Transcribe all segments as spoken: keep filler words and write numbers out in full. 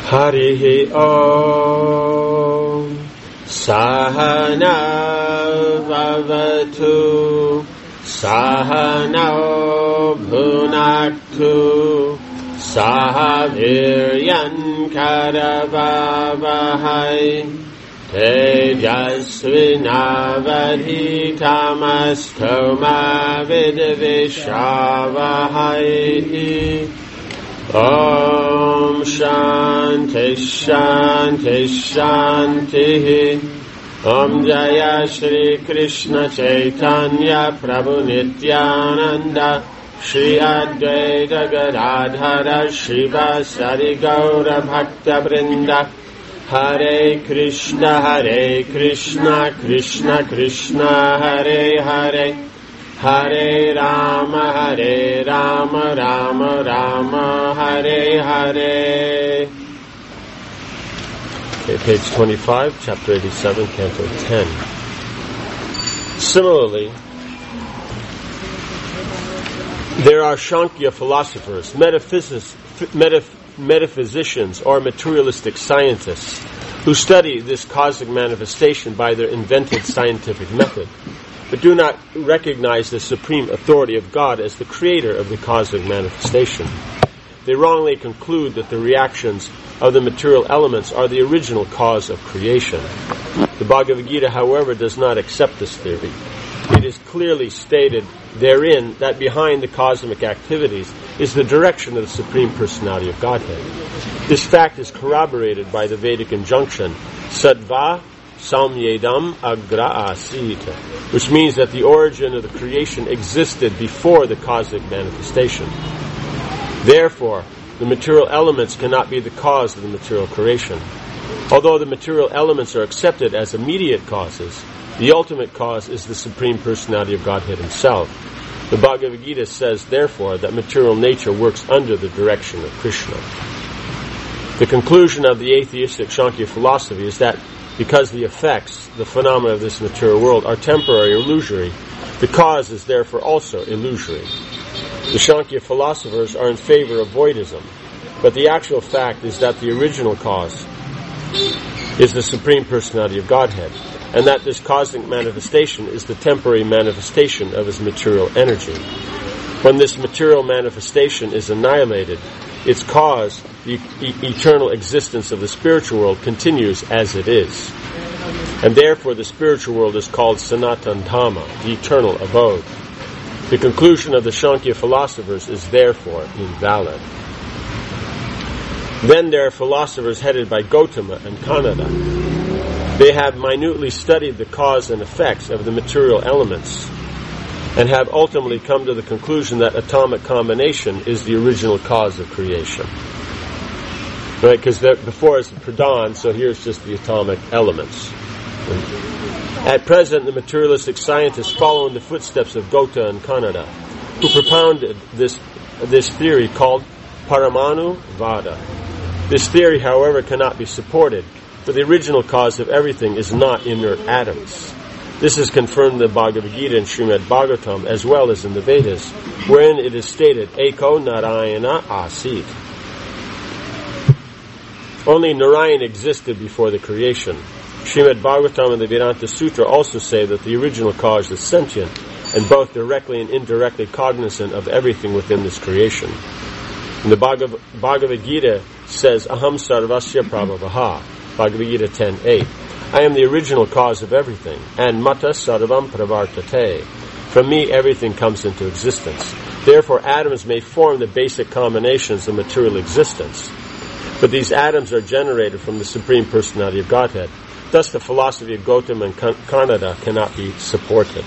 Harihi Om Sahana Vavatu Sahana Bhunaktu Sahaviryan Karavavahai Tejasvinavadhitamaskoma Vidvishavahai Om Shanti Shanti Shanti Om Jaya Shri Krishna Chaitanya Prabhu Nityananda Shri Advaita Gadadhara Shiva Sari Gaura Bhakta Vrinda Hare Krishna Hare Krishna Krishna Krishna Hare Hare Hare Rama Hare Rama Rama Rama Hare Hare. Okay, page twenty-five, chapter eighty-seven, canto ten. Similarly, there are Sankhya philosophers, metaphysics, metaph- metaphysicians, or materialistic scientists who study this cosmic manifestation by their invented scientific method, but do not recognize the supreme authority of God as the creator of the cosmic manifestation. They wrongly conclude that the reactions of the material elements are the original cause of creation. The Bhagavad Gita, however, does not accept this theory. It is clearly stated therein that behind the cosmic activities is the direction of the Supreme Personality of Godhead. This fact is corroborated by the Vedic injunction, Sattva Samyedam Agra Asit, which means that the origin of the creation existed before the cosmic manifestation. Therefore, the material elements cannot be the cause of the material creation. Although the material elements are accepted as immediate causes, the ultimate cause is the Supreme Personality of Godhead Himself. The Bhagavad Gita says, therefore, that material nature works under the direction of Krishna. The conclusion of the atheistic Sankhya philosophy is that because the effects, the phenomena of this material world, are temporary or illusory, the cause is therefore also illusory. The Sankhya philosophers are in favor of voidism, but the actual fact is that the original cause is the Supreme Personality of Godhead, and that this cosmic manifestation is the temporary manifestation of His material energy. When this material manifestation is annihilated, its cause, the e- eternal existence of the spiritual world, continues as it is. And therefore the spiritual world is called Sanatan Dhamma, the eternal abode. The conclusion of the Sankhya philosophers is therefore invalid. Then there are philosophers headed by Gautama and Kanada. They have minutely studied the cause and effects of the material elements and have ultimately come to the conclusion that atomic combination is the original cause of creation. Right? Because before it's the pradhan, so here's just the atomic elements. At present, the materialistic scientists follow in the footsteps of Gautama and Kanada, who propounded this this theory called Paramanu Vada. This theory, however, cannot be supported, for the original cause of everything is not inert atoms. This is confirmed in the Bhagavad Gita and Srimad Bhagavatam, as well as in the Vedas, wherein it is stated, Eko Narayana Asit. Only Narayan existed before the creation. Srimad Bhagavatam and the Vedanta Sutra also say that the original cause is sentient, and both directly and indirectly cognizant of everything within this creation. And the Bhagav- Bhagavad Gita says, Aham Sarvasya Prabhavaha, Bhagavad Gita ten eight. I am the original cause of everything, and Mata Sarvam Pravartate. From me everything comes into existence. Therefore atoms may form the basic combinations of material existence, but these atoms are generated from the Supreme Personality of Godhead. Thus the philosophy of Gautama and Kanada cannot be supported.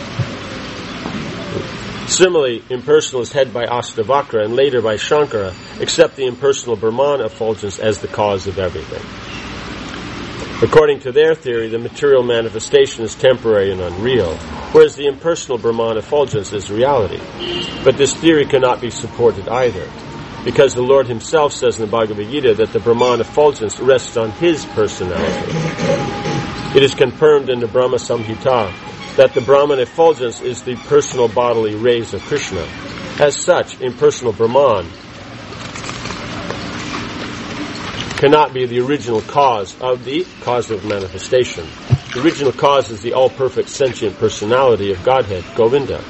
Similarly, impersonalists headed by Astavakra and later by Shankara accept the impersonal Brahman effulgence as the cause of everything. According to their theory, the material manifestation is temporary and unreal, whereas the impersonal Brahman effulgence is reality. But this theory cannot be supported either, because the Lord Himself says in the Bhagavad Gita that the Brahman effulgence rests on His personality. It is confirmed in the Brahma Samhita that the Brahman effulgence is the personal bodily rays of Krishna. As such, impersonal Brahman cannot be the original cause of the cosmic manifestation. The original cause is the all-perfect sentient personality of Godhead, Govinda.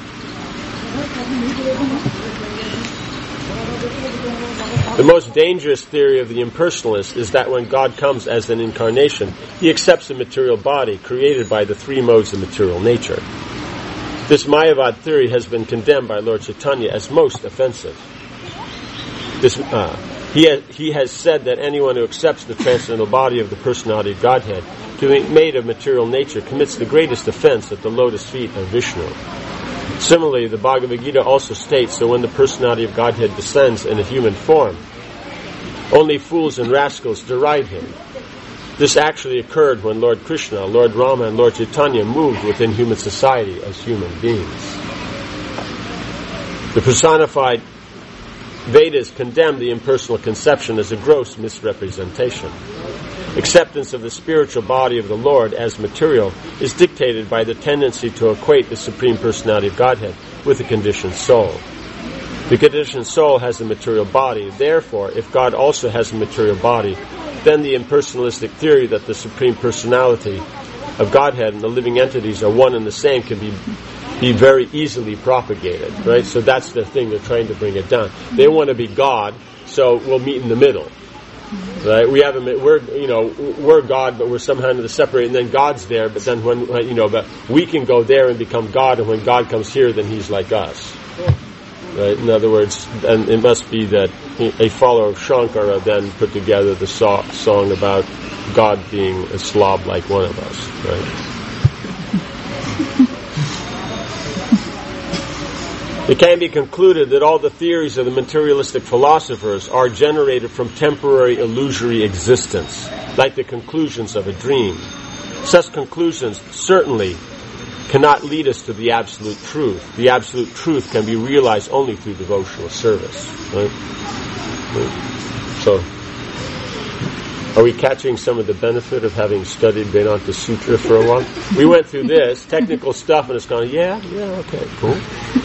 The most dangerous theory of the impersonalists is that when God comes as an incarnation, he accepts a material body created by the three modes of material nature. This Mayavad theory has been condemned by Lord Chaitanya as most offensive. This, uh, he, ha- he has said that anyone who accepts the transcendental body of the personality of Godhead to be made of material nature commits the greatest offense at the lotus feet of Vishnu. Similarly, the Bhagavad Gita also states that when the personality of Godhead descends in a human form, only fools and rascals deride him. This actually occurred when Lord Krishna, Lord Rama, and Lord Chaitanya moved within human society as human beings. The personified Vedas condemn the impersonal conception as a gross misrepresentation. Acceptance of the spiritual body of the Lord as material is dictated by the tendency to equate the Supreme Personality of Godhead with the conditioned soul. The conditioned soul has a material body. Therefore, if God also has a material body, then the impersonalistic theory that the Supreme Personality of Godhead and the living entities are one and the same can be be very easily propagated, right? So that's the thing, they're trying to bring it down. They want to be God, so we'll meet in the middle. Right? We have a, we're, you know, we're God, but we're somehow separated, and then God's there, but then when, you know, but we can go there and become God, and when God comes here, then he's like us. Right? In other words, and it must be that a follower of Shankara then put together the so- song about God being a slob like one of us, right? It can be concluded that all the theories of the materialistic philosophers are generated from temporary illusory existence, like the conclusions of a dream. Such conclusions certainly cannot lead us to the absolute truth. The absolute truth can be realized only through devotional service. Right? So, are we catching some of the benefit of having studied Vedanta Sutra for a while? We went through this, technical stuff, and it's gone, yeah, yeah, okay, cool.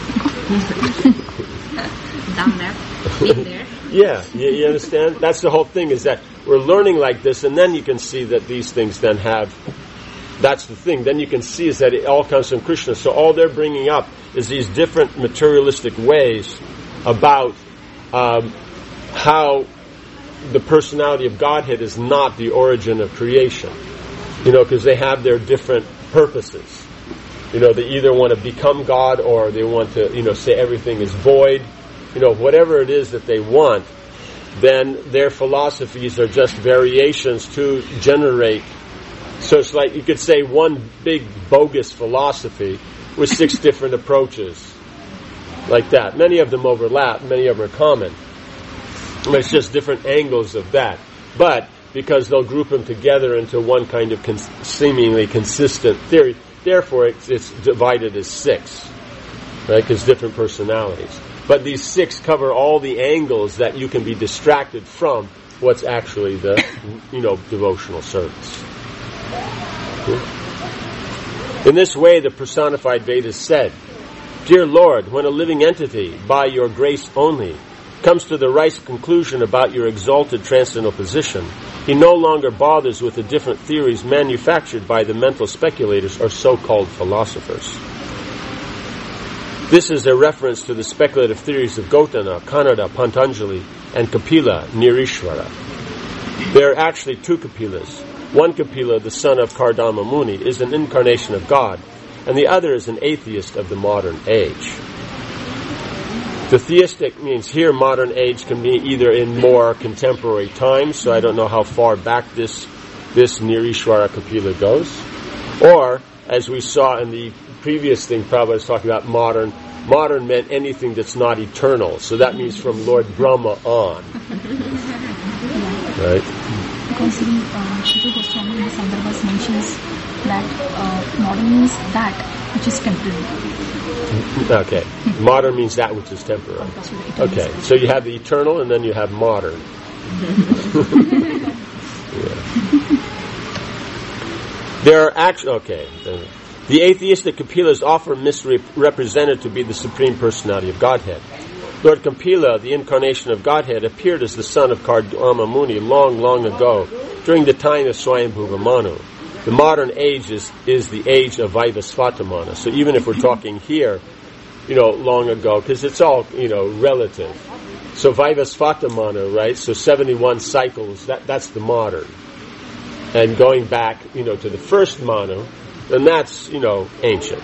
Down there, in there. Yeah, you, you understand? That's the whole thing, is that we're learning like this, and then you can see that these things then have, that's the thing, then you can see is that it all comes from Krishna. So all they're bringing up is these different materialistic ways about um, how the personality of Godhead is not the origin of creation. You know, because they have their different purposes. You know, they either want to become God, or they want to, you know, say everything is void. You know, whatever it is that they want, then their philosophies are just variations to generate. So it's like you could say one big bogus philosophy with six different approaches. Like that. Many of them overlap, many of them are common. But it's just different angles of that. But because they'll group them together into one kind of cons- seemingly consistent theory, therefore it's, it's divided as six, right? Because different personalities. But these six cover all the angles that you can be distracted from what's actually the, you know, devotional service. In this way, the personified Vedas said, "Dear Lord, when a living entity, by your grace only, comes to the right conclusion about your exalted transcendental position, he no longer bothers with the different theories manufactured by the mental speculators or so-called philosophers." This is a reference to the speculative theories of Gautama, Kanada, Patanjali, and Kapila, Nirishvara. There are actually two Kapilas. One Kapila, the son of Kardama Muni, is an incarnation of God, and the other is an atheist of the modern age. The theistic means here modern age can be either in more contemporary times, so I don't know how far back this this Nirishvara Kapila goes, or, as we saw in the previous thing Prabhupada was talking about, modern. Modern meant anything that's not eternal, so that means from Lord Brahma on. Right? Because the uh, Shri Goswami in the Sandarbhas mentions that uh, modern means that which is temporary. Okay. Modern means that which is temporary. Okay. So you have the eternal and then you have modern. Yeah. There are actually, okay. The atheistic Kapilas often misrepresented to be the Supreme Personality of Godhead. Lord Kampila, the incarnation of Godhead, appeared as the son of Kardama Muni long, long ago, during the time of Swayambhuva Manu. The modern age is, is the age of Vaivasvata Manu. So even if we're talking here, you know, long ago, because it's all, you know, relative. So Vaivasvata Manu, right? So seventy-one cycles, that, that's the modern. And going back, you know, to the first Manu, then that's, you know, ancient.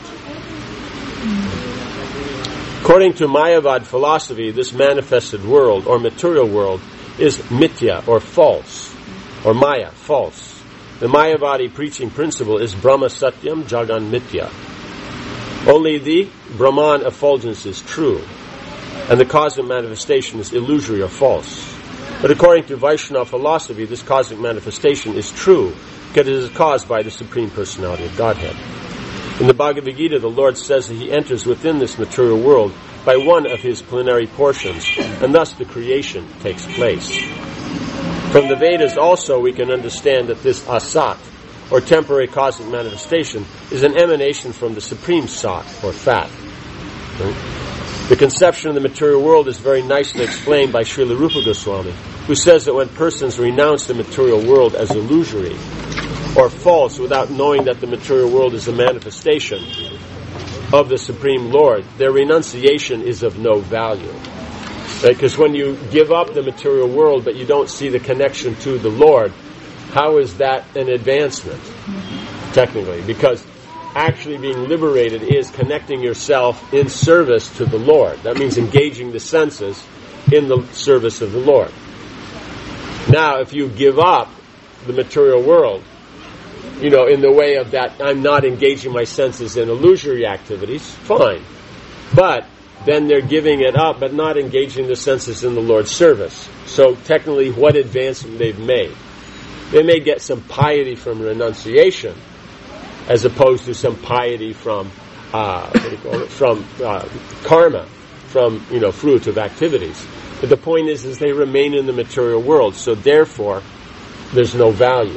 According to Mayavad philosophy, this manifested world, or material world, is mithya, or false, or maya, false. The Mayavadi preaching principle is Brahma Satyam Jagan Mithya. Only the Brahman effulgence is true, and the cosmic manifestation is illusory or false. But according to Vaishnava philosophy, this cosmic manifestation is true, because it is caused by the Supreme Personality of Godhead. In the Bhagavad Gita, the Lord says that He enters within this material world by one of His plenary portions, and thus the creation takes place. From the Vedas also we can understand that this asat, or temporary cosmic manifestation, is an emanation from the Supreme Sat, or fat. Right? The conception of the material world is very nicely explained by Srila Rupa Goswami, who says that when persons renounce the material world as illusory or false without knowing that the material world is a manifestation of the Supreme Lord, their renunciation is of no value. Because right? When you give up the material world but you don't see the connection to the Lord, how is that an advancement? Technically, because actually being liberated is connecting yourself in service to the Lord. That means engaging the senses in the service of the Lord. Now, if you give up the material world, you know, in the way of that, I'm not engaging my senses in illusory activities, fine. But then they're giving it up, but not engaging the senses in the Lord's service. So technically, what advancement they've made? They may get some piety from renunciation, as opposed to some piety from, uh, what do you call it? From uh, karma, from, you know, fruit of activities. But the point is, is they remain in the material world, so therefore, there's no value.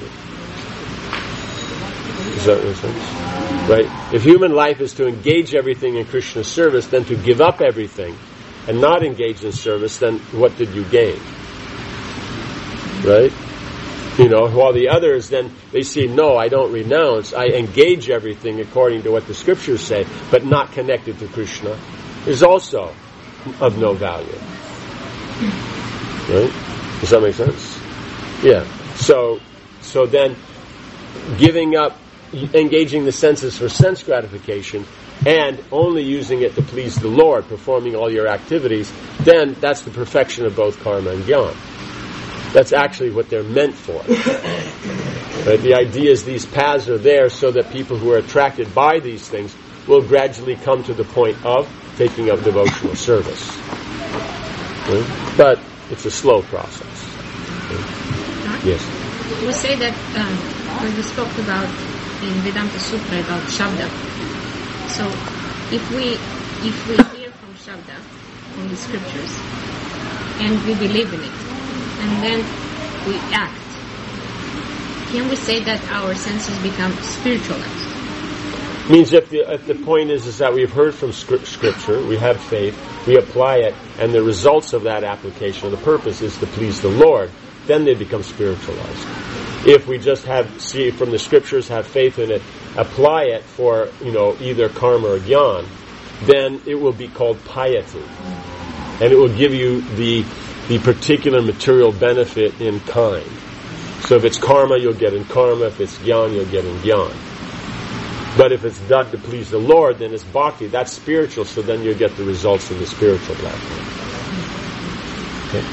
Does that make sense? Right? If human life is to engage everything in Krishna's service, then to give up everything and not engage in service, then what did you gain? Right? You know, while the others then, they see, no, I don't renounce, I engage everything according to what the scriptures say, but not connected to Krishna, is also of no value. Right? Does that make sense? Yeah. So, so then, giving up, engaging the senses for sense gratification, and only using it to please the Lord, performing all your activities, then that's the perfection of both karma and jnana. That's actually what they're meant for. Right? The idea is these paths are there so that people who are attracted by these things will gradually come to the point of taking up devotional service. Right? But it's a slow process. Right? Yes. We say that um, when we spoke about in Vedanta Sutra about Shabda. So if we if we hear from Shabda, from the scriptures, and we believe in it, and then we act, can we say that our senses become spiritualized? Means if the, if the point is, is that we've heard from scripture, we have faith, we apply it, and the results of that application, the purpose is to please the Lord, then they become spiritualized. If we just have, see from the scriptures, have faith in it, apply it for, you know, either karma or jnana, then it will be called piety. And it will give you the the particular material benefit in kind. So if it's karma, you'll get in karma. If it's jnana, you'll get in jnana. But if it's done to please the Lord, then it's bhakti. That's spiritual, so then you'll get the results in the spiritual platform. Okay.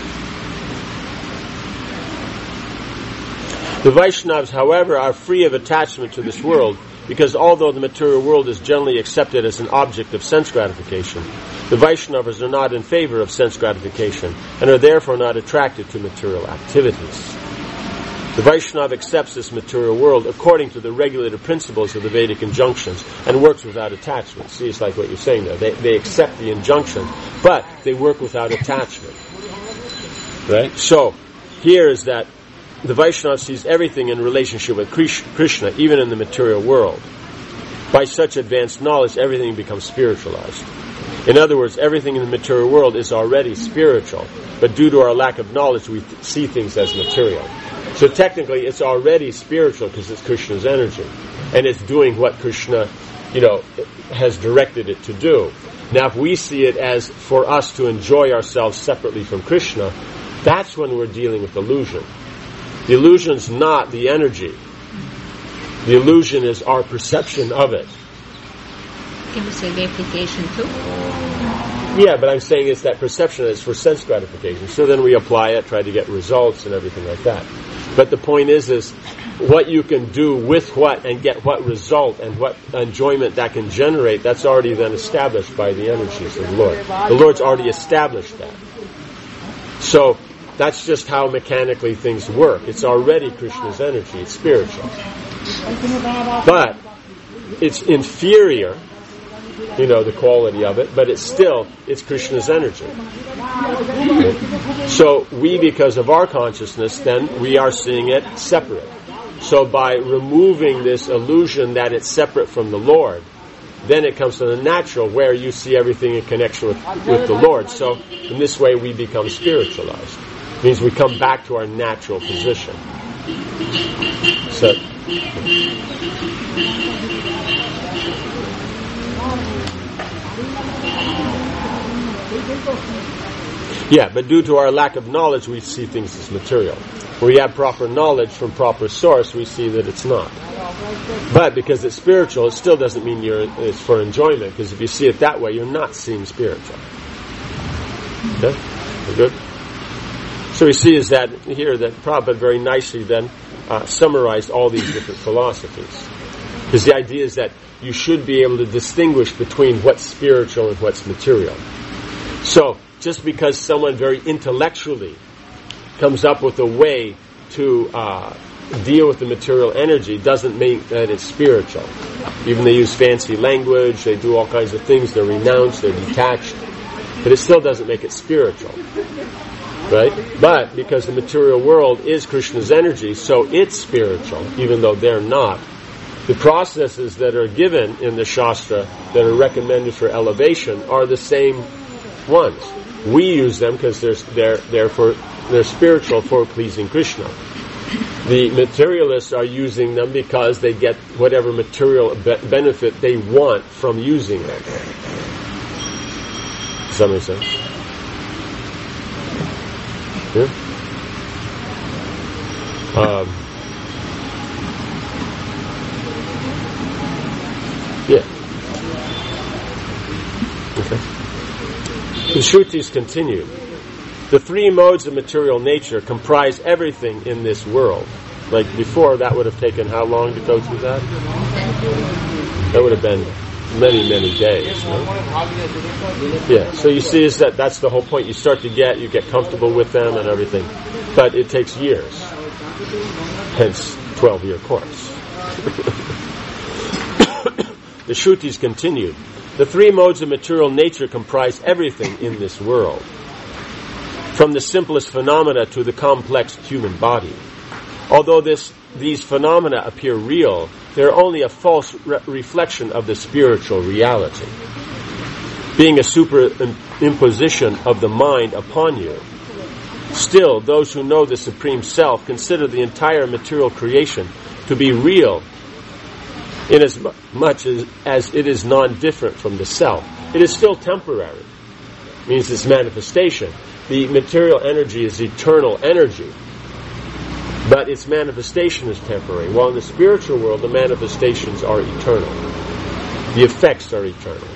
The Vaishnavas, however, are free of attachment to this world, because although the material world is generally accepted as an object of sense gratification, the Vaishnavas are not in favor of sense gratification and are therefore not attracted to material activities. The Vaishnava accepts this material world according to the regulated principles of the Vedic injunctions and works without attachment. See, it's like what you're saying there. They, they accept the injunction, but they work without attachment. Right? So, here is that the Vaishnava sees everything in relationship with Krishna, even in the material world. By such advanced knowledge, everything becomes spiritualized. In other words, everything in the material world is already spiritual, but due to our lack of knowledge, we th- see things as material. So technically, it's already spiritual because it's Krishna's energy, and it's doing what Krishna, you know, has directed it to do. Now, if we see it as for us to enjoy ourselves separately from Krishna, that's when we're dealing with illusion. The illusion's not the energy. The illusion is our perception of it. Can we say the application too? Yeah, but I'm saying it's that perception that it's for sense gratification. So then we apply it, try to get results and everything like that. But the point is, is what you can do with what and get what result and what enjoyment that can generate, that's already then established by the energies of the Lord. The Lord's already established that. So that's just how mechanically things work. It's already Krishna's energy. It's spiritual. But it's inferior, you know, the quality of it, but it's still, it's Krishna's energy. So we, because of our consciousness, then we are seeing it separate. So by removing this illusion that it's separate from the Lord, then it comes to the natural where you see everything in connection with, with the Lord. So in this way we become spiritualized. It means we come back to our natural position. So yeah, but due to our lack of knowledge, we see things as material. When we have proper knowledge from proper source, we see that it's not. But because it's spiritual, it still doesn't mean you're, it's for enjoyment, because if you see it that way, you're not seeing spiritual. Okay? We're good? So we see is that here that Prabhupada very nicely then uh, summarized all these different philosophies. Because the idea is that you should be able to distinguish between what's spiritual and what's material. So, just because someone very intellectually comes up with a way to uh, deal with the material energy doesn't mean that it's spiritual. Even they use fancy language, they do all kinds of things, they're renounced, they're detached, but it still doesn't make it spiritual. Right? But because the material world is Krishna's energy, so it's spiritual, even though they're not. The processes that are given in the Shastra that are recommended for elevation are the same ones. We use them because they're they're they're for they're spiritual for pleasing Krishna. The materialists are using them because they get whatever material be- benefit they want from using them. Does that make sense? Yeah. Um, yeah. Okay. The Shrutis continue. The three modes of material nature comprise everything in this world. Like before, that would have taken how long to go through that? That would have been many, many days. No? Yeah, so you see is that that's the whole point. You start to get, you get comfortable with them and everything. But it takes years. Hence, twelve-year course. The Shrutis continued. The three modes of material nature comprise everything in this world, from the simplest phenomena to the complex human body. Although this, these phenomena appear real, they are only a false re- reflection of the spiritual reality, being a superimposition of the mind upon you. Still, those who know the Supreme Self consider the entire material creation to be real, in as much as, as it is non-different from the self. It is still temporary. It means it's manifestation. The material energy is eternal energy, but its manifestation is temporary. While in the spiritual world, the manifestations are eternal. The effects are eternal.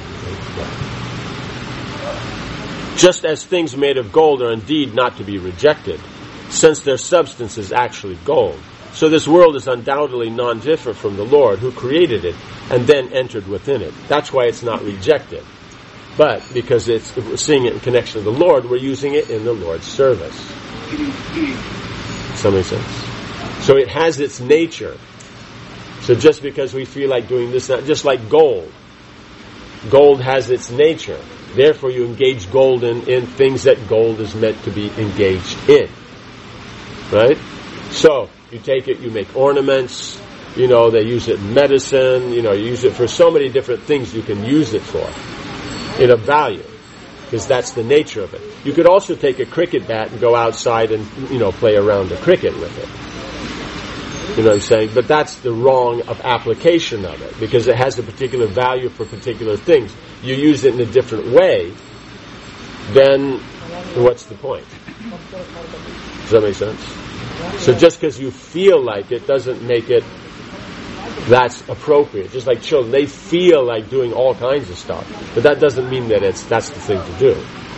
Just as things made of gold are indeed not to be rejected, since their substance is actually gold. So this world is undoubtedly non-different from the Lord who created it and then entered within it. That's why it's not rejected. But because it's, if we're seeing it in connection to the Lord, we're using it in the Lord's service. Does that make sense? So it has its nature. So just because we feel like doing this, not just like gold. Gold has its nature. Therefore you engage gold in, in things that gold is meant to be engaged in. Right? So, you take it, you make ornaments, you know, they use it in medicine, you know, you use it for so many different things you can use it for. in a value, because that's the nature of it. You could also take a cricket bat and go outside and, you know, play around the cricket with it. You know what I'm saying? But that's the wrong of application of it, because it has a particular value for particular things. You use it in a different way, then what's the point? Does that make sense? So just because you feel like it doesn't make it that's appropriate. Just like children, they feel like doing all kinds of stuff, but that doesn't mean that it's that's the thing to do.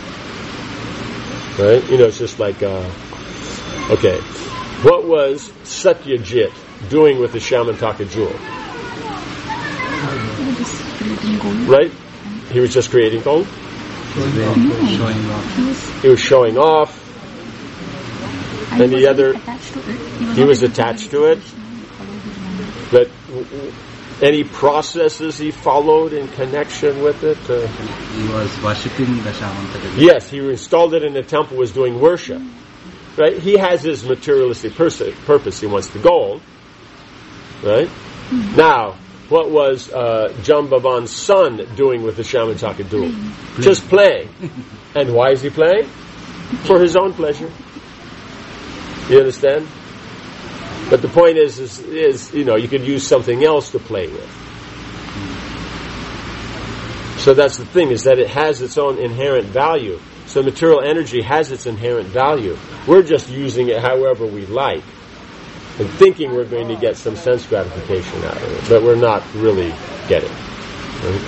Right? You know, it's just like, uh, okay, what was Satyajit doing with the Shamantaka jewel? Right? He was just creating gold? Showing off. He was showing off. And the other, he was attached to it. But any processes he followed in connection with it? Uh, he was worshipping the Shamantaka. Yes, he installed it in the temple, was doing worship. Right? He has his materialistic pers- purpose. He wants the gold. Right? Mm-hmm. Now, what was uh, Jambavan's son doing with the Shamantaka jewel? Playing. Just playing. And why is he playing? For his own pleasure. You understand? But the point is, is, is, you know, you could use something else to play with. So that's the thing, is that it has its own inherent value. So material energy has its inherent value. We're just using it however we like, and thinking we're going to get some sense gratification out of it, but we're not really getting it. Right?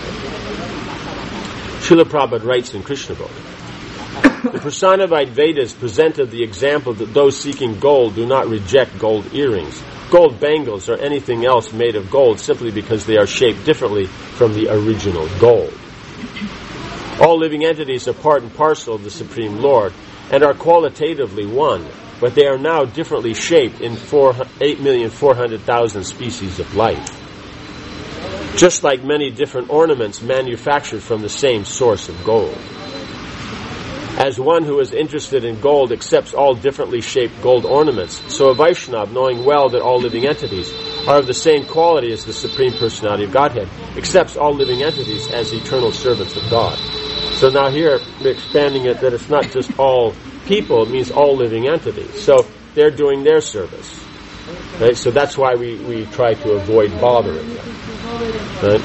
Srila Prabhupada writes in Krishna Book, the personified Vedas presented the example that those seeking gold do not reject gold earrings, gold bangles, or anything else made of gold simply because they are shaped differently from the original gold. All living entities are part and parcel of the Supreme Lord and are qualitatively one, but they are now differently shaped in eight million four hundred thousand species of life. Just like many different ornaments manufactured from the same source of gold. As one who is interested in gold accepts all differently shaped gold ornaments, so a Vaishnava, knowing well that all living entities are of the same quality as the Supreme Personality of Godhead, accepts all living entities as eternal servants of God. So now here, we're expanding it that it's not just all people, it means all living entities. So they're doing their service. Right? So that's why we, we try to avoid bothering them. Right?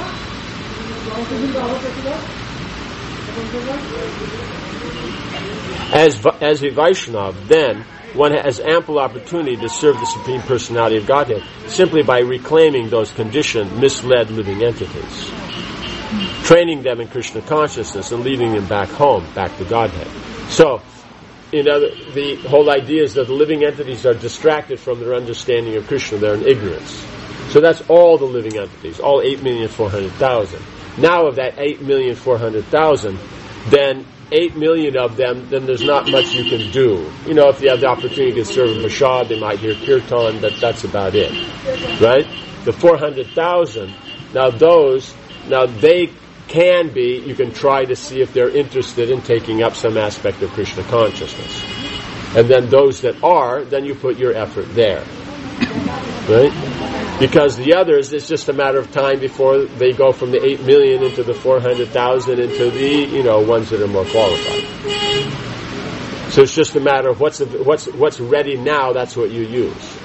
As, as a Vaishnava, then, one has ample opportunity to serve the Supreme Personality of Godhead simply by reclaiming those conditioned, misled living entities, training them in Krishna consciousness and leading them back home, back to Godhead. So, you know, the, the whole idea is that the living entities are distracted from their understanding of Krishna. They're in ignorance. So that's all the living entities, all eight million four hundred thousand. Now of that eight million four hundred thousand, then eight million of them, then there's not much you can do. You know, if you have the opportunity to serve in Prasad, they might hear Kirtan, but that's about it. Right? The four hundred thousand, now those, now they can be, you can try to see if they're interested in taking up some aspect of Krishna consciousness. And then those that are, then you put your effort there. Right? Because the others, it's just a matter of time before they go from the eight million into the four hundred thousand into the, you know, ones that are more qualified. So it's just a matter of what's what's what's ready now, that's what you use.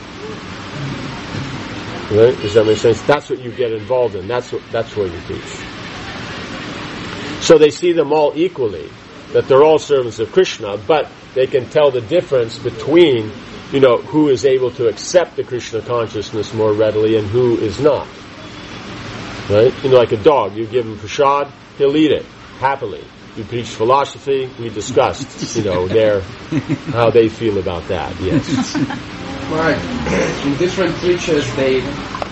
Right? Does that make sense? That's what you get involved in. That's what that's what you teach. So they see them all equally, that they're all servants of Krishna, but they can tell the difference between, you know, who is able to accept the Krishna consciousness more readily and who is not. Right? You know, like a dog, you give him prasad, he'll eat it happily. You preach philosophy, we discussed, you know, their how they feel about that. Yes. Right. In different preachers, they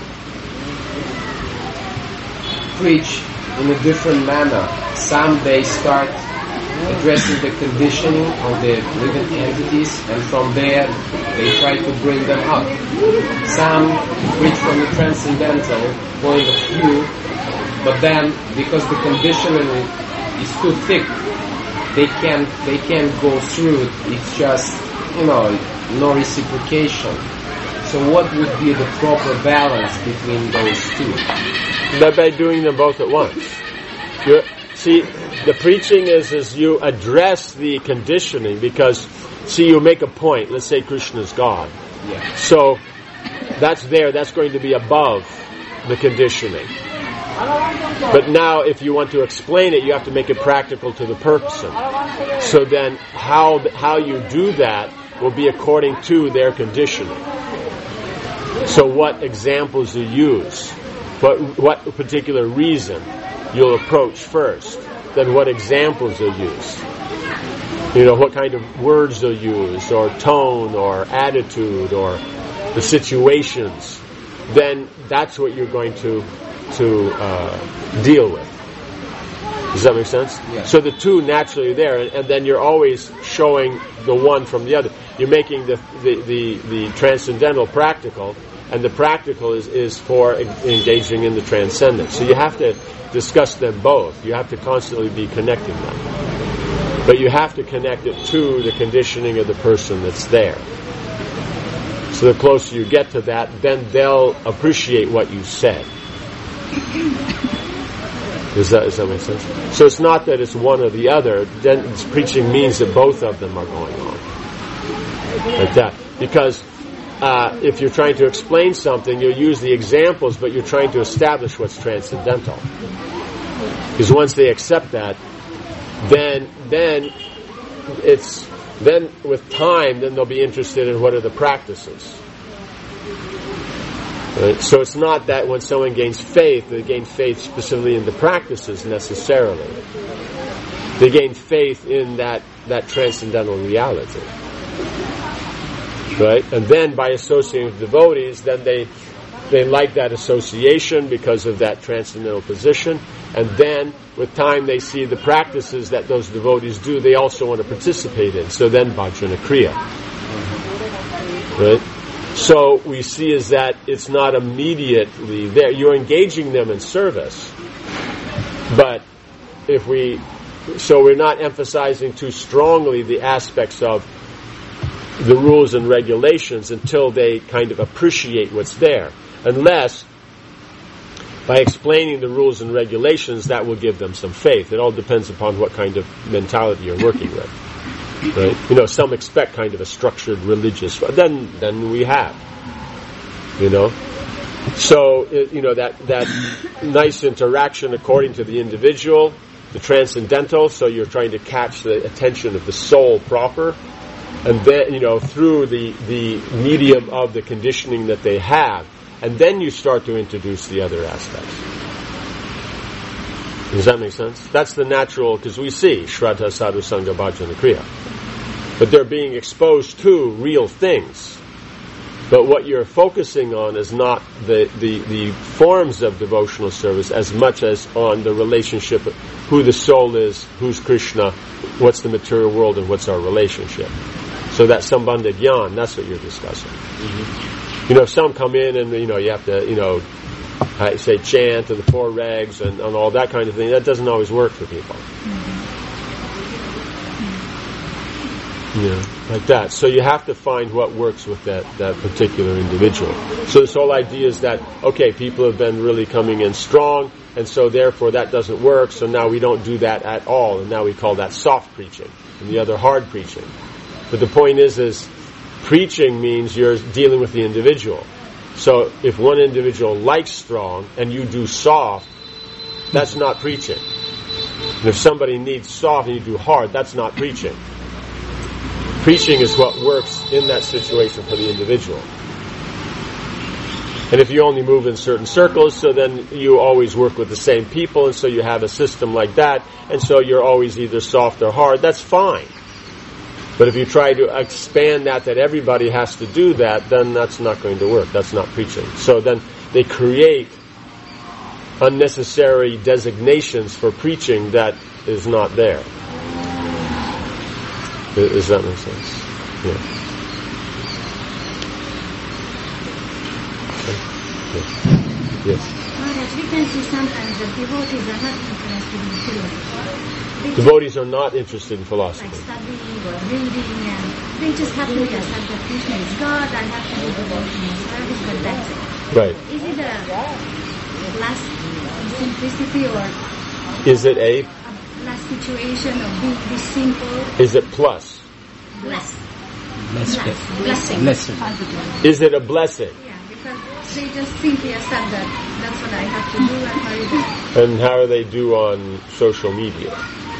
preach in a different manner. Some they start addressing the conditioning of the living entities, and from there they try to bring them up. Some preach from the transcendental point of view, but then because the conditioning is too thick, they can't they can't go through it. It's just, you know, no reciprocation. So what would be the proper balance between those two? That by doing them both at once. You're, See, the preaching is is you address the conditioning because, see, you make a point. Let's say Krishna is God. Yeah. So that's there. That's going to be above the conditioning. But now, if you want to explain it, you have to make it practical to the person. So then, how how you do that will be according to their conditioning. So, what examples you use, what what particular reason you'll approach first, then what examples you'll use. You know, what kind of words they'll use, or tone, or attitude, or the situations. Then that's what you're going to to uh, deal with. Does that make sense? Yeah. So the two naturally are there, and, and then you're always showing the one from the other. You're making the the, the, the transcendental practical, and the practical is, is for engaging in the transcendent. So you have to discuss them both. You have to constantly be connecting them. But you have to connect it to the conditioning of the person that's there. So the closer you get to that, then they'll appreciate what you said. Does that, does that make sense? So it's not that it's one or the other. Then preaching means that both of them are going on. Like that. Because uh, if you're trying to explain something, you'll use the examples, but you're trying to establish what's transcendental. Because once they accept that, then then it's then with time, then they'll be interested in what are the practices. Right? So it's not that when someone gains faith, they gain faith specifically in the practices necessarily. They gain faith in that, that transcendental reality. Right? And then by associating with devotees, then they they like that association because of that transcendental position. And then with time they see the practices that those devotees do, they also want to participate in. So then bhajana kriya. Right? So we see is that it's not immediately there. You're engaging them in service. But if we, so we're not emphasizing too strongly the aspects of the rules and regulations until they kind of appreciate what's there. Unless, by explaining the rules and regulations, that will give them some faith. It all depends upon what kind of mentality you're working with. Right? You know, some expect kind of a structured religious, but then then we have, you know. So it, you know that that nice interaction according to the individual, the transcendental. So you're trying to catch the attention of the soul proper, and then you know through the the medium of the conditioning that they have, and then you start to introduce the other aspects. Does that make sense? That's the natural, because we see Shraddha, Sadhu, Sangha, Bhajana, Kriya. But they're being exposed to real things. But what you're focusing on is not the, the, the forms of devotional service as much as on the relationship, who the soul is, who's Krishna, what's the material world, and what's our relationship. So that Sambandha Gyan, that's what you're discussing. Mm-hmm. You know, if some come in and, you know, you have to, you know, I say chant and the four regs and, and all that kind of thing. That doesn't always work for people. Yeah, like that. So you have to find what works with that, that particular individual. So this whole idea is that, okay, people have been really coming in strong, and so therefore that doesn't work, so now we don't do that at all, and now we call that soft preaching, and the other hard preaching. But the point is, is preaching means you're dealing with the individual. So if one individual likes strong and you do soft, that's not preaching. And if somebody needs soft and you do hard, that's not preaching. Preaching is what works in that situation for the individual. And if you only move in certain circles, so then you always work with the same people, and so you have a system like that, and so you're always either soft or hard, that's fine. But if you try to expand that, that everybody has to do that, then that's not going to work. That's not preaching. So then they create unnecessary designations for preaching that is not there. Does that make sense? Yeah. Okay. Yes. Yes. Maharaj, we can see sometimes that devotees are not interested in philosophy. Devotees are not interested in philosophy. Like studying or reading, and they just have to accept that Krishna is God, I have to do devotional service, but that's it. Right. Is it a last simplicity or is it a a last situation of being this simple. Is it plus? Blessed. Blessed. Blessing. Blessed. Is it a blessing? Yeah, because they just simply accept that that's what I have to do and carry that. And how do they do on social media?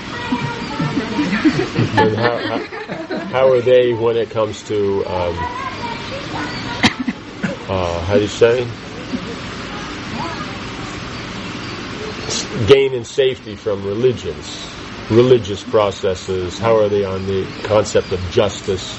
And how, how, how are they when it comes to, um, uh, how do you say? Gain and safety from religions, religious processes. How are they on the concept of justice?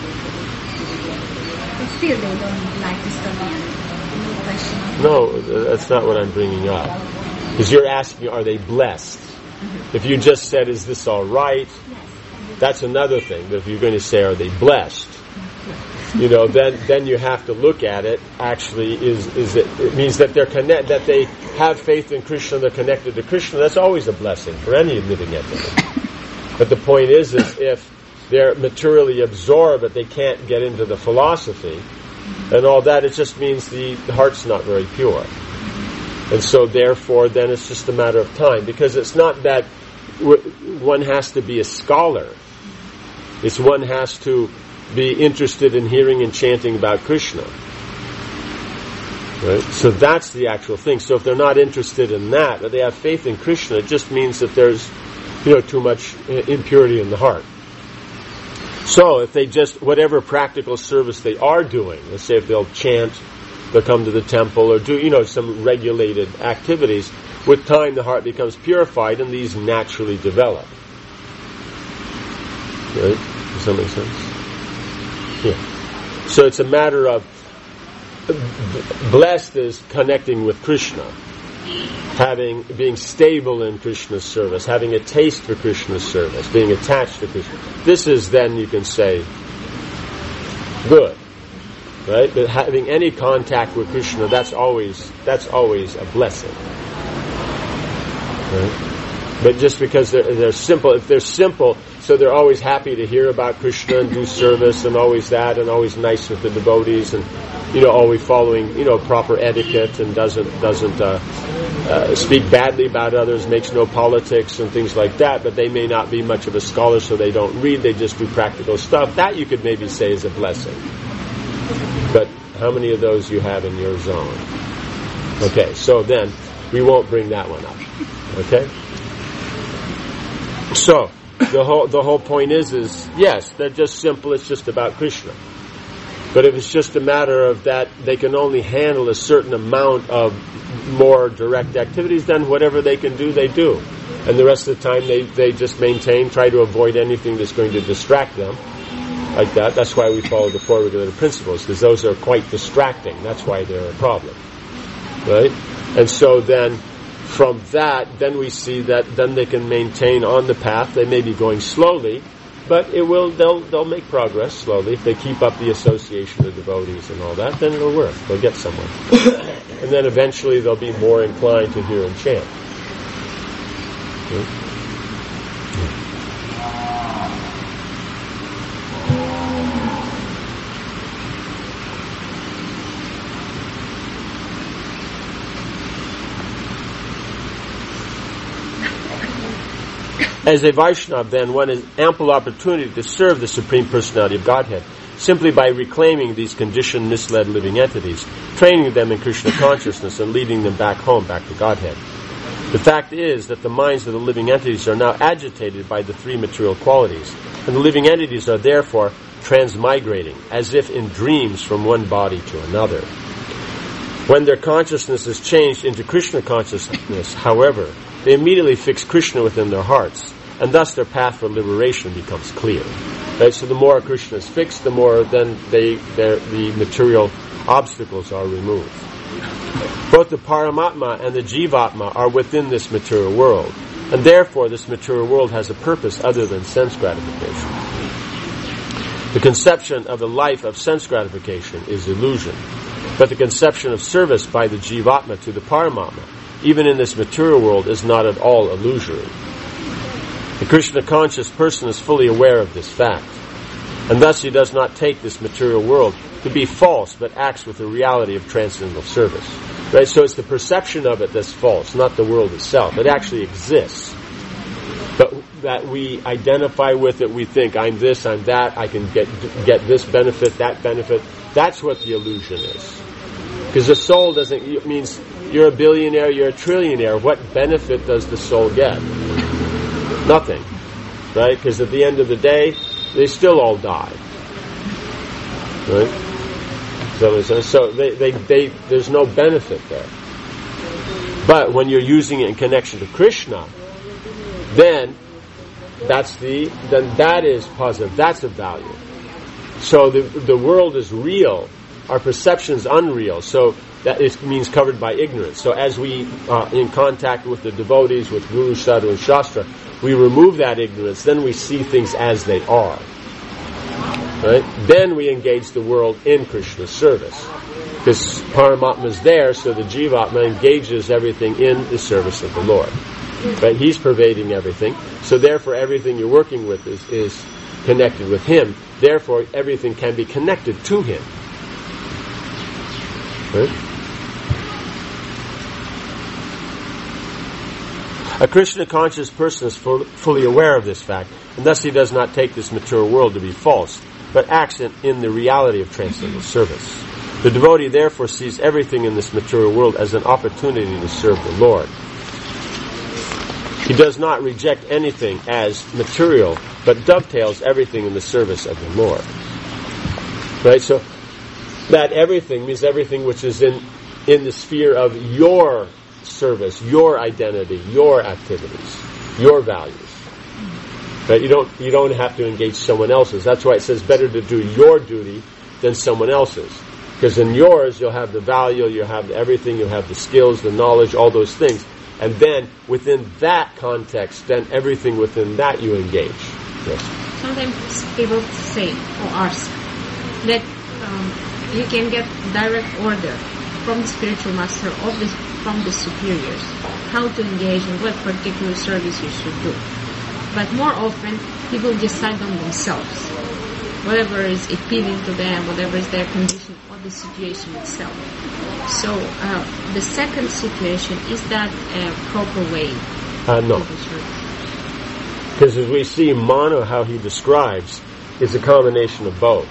But still they don't like to study. No question. No, that's not what I'm bringing up. Because you're asking, are they blessed? If you just said, is this all right? That's another thing. But if you're going to say, are they blessed? You know, then then you have to look at it. Actually, is is it? It means that they're connect, that they have faith in Krishna. They're connected to Krishna. That's always a blessing for any living entity. But the point is, is if they're materially absorbed, but they can't get into the philosophy and all that, it just means the, the heart's not very pure. And so, therefore, then it's just a matter of time, because it's not that w- one has to be a scholar. It's one has to be interested in hearing and chanting about Krishna. Right? So that's the actual thing. So if they're not interested in that, but they have faith in Krishna, it just means that there's, you know, too much impurity in the heart. So if they just, whatever practical service they are doing, let's say if they'll chant, they'll come to the temple, or do, you know, some regulated activities, with time the heart becomes purified and these naturally develop. Right? Does that make sense? Yeah. So it's a matter of, blessed is connecting with Krishna, having, being stable in Krishna's service, having a taste for Krishna's service, being attached to Krishna. This is then, you can say, good, right? But having any contact with Krishna, that's always that's always a blessing, right? But just because they're, they're simple, if they're simple, so they're always happy to hear about Krishna and do service and always that and always nice with the devotees and, you know, always following, you know, proper etiquette and doesn't doesn't uh, uh, speak badly about others, makes no politics and things like that, but they may not be much of a scholar, so they don't read, they just do practical stuff. That you could maybe say is a blessing. But how many of those you have in your zone? Okay, so then we won't bring that one up. Okay? So, the whole the whole point is, is yes, they're just simple, it's just about Krishna. But if it's just a matter of that they can only handle a certain amount of more direct activities, then whatever they can do, they do. And the rest of the time they, they just maintain, try to avoid anything that's going to distract them. Like that. That's why we follow the four regulative principles, because those are quite distracting. That's why they're a problem. Right? And so then, from that, then we see that then they can maintain on the path. They may be going slowly, but it will. They'll they'll make progress slowly if they keep up the association of devotees and all that. Then it'll work. They'll get somewhere, and then eventually they'll be more inclined to hear and chant. Okay? As a Vaishnava, then, one has ample opportunity to serve the Supreme Personality of Godhead, simply by reclaiming these conditioned, misled living entities, training them in Krishna consciousness, and leading them back home, back to Godhead. The fact is that the minds of the living entities are now agitated by the three material qualities, and the living entities are therefore transmigrating, as if in dreams from one body to another. When their consciousness is changed into Krishna consciousness, however, they immediately fix Krishna within their hearts, and thus their path for liberation becomes clear. Right? So the more Krishna is fixed, the more then they, the material obstacles are removed. Both the Paramatma and the Jivatma are within this material world, and therefore this material world has a purpose other than sense gratification. The conception of a life of sense gratification is illusion, but the conception of service by the Jivatma to the Paramatma, even in this material world, is not at all illusory. The Krishna-conscious person is fully aware of this fact, and thus he does not take this material world to be false, but acts with the reality of transcendental service. Right? So it's the perception of it that's false, not the world itself. It actually exists. that we identify with it, we think, I'm this, I'm that, I can get get this benefit, that benefit. That's what the illusion is. Because the soul doesn't, it means you're a billionaire, you're a trillionaire. What benefit does the soul get? Nothing. Right? Because at the end of the day, they still all die. Right? So, so they, they, they, there's no benefit there. But when you're using it in connection to Krishna, then that's the then that is positive. That's of value. So the the world is real. Our perception is unreal. So that is, means covered by ignorance. So as we are in contact with the devotees, with Guru, Sadhu, and Shastra, we remove that ignorance. Then we see things as they are. Right? Then we engage the world in Krishna's service. Because Paramatma is there, so the Jivatma engages everything in the service of the Lord. Right? He's pervading everything. So therefore everything you're working with is, is connected with Him. Therefore everything can be connected to Him. Right? A Krishna-conscious person is full, fully aware of this fact, and thus he does not take this material world to be false, but acts in, in the reality of transcendental service. The devotee therefore sees everything in this material world as an opportunity to serve the Lord. He does not reject anything as material, but dovetails everything in the service of the Lord. Right? So, that everything means everything which is in, in the sphere of your service, your identity, your activities, your values. Right? You don't you don't have to engage someone else's. That's why it says better to do your duty than someone else's. Because in yours you'll have the value, you'll have everything, you'll have the skills, the knowledge, all those things. And then within that context, then everything within that you engage. Yes. Sometimes people say or ask that um, you can get direct order from the spiritual master or the, from the superiors how to engage in what particular service you should do. But more often, people decide on themselves. Whatever is appealing to them, whatever is their condition or the situation itself. So, uh, the second situation, is that a proper way uh, no. to do service? Because as we see, Manu, how he describes, is a combination of both.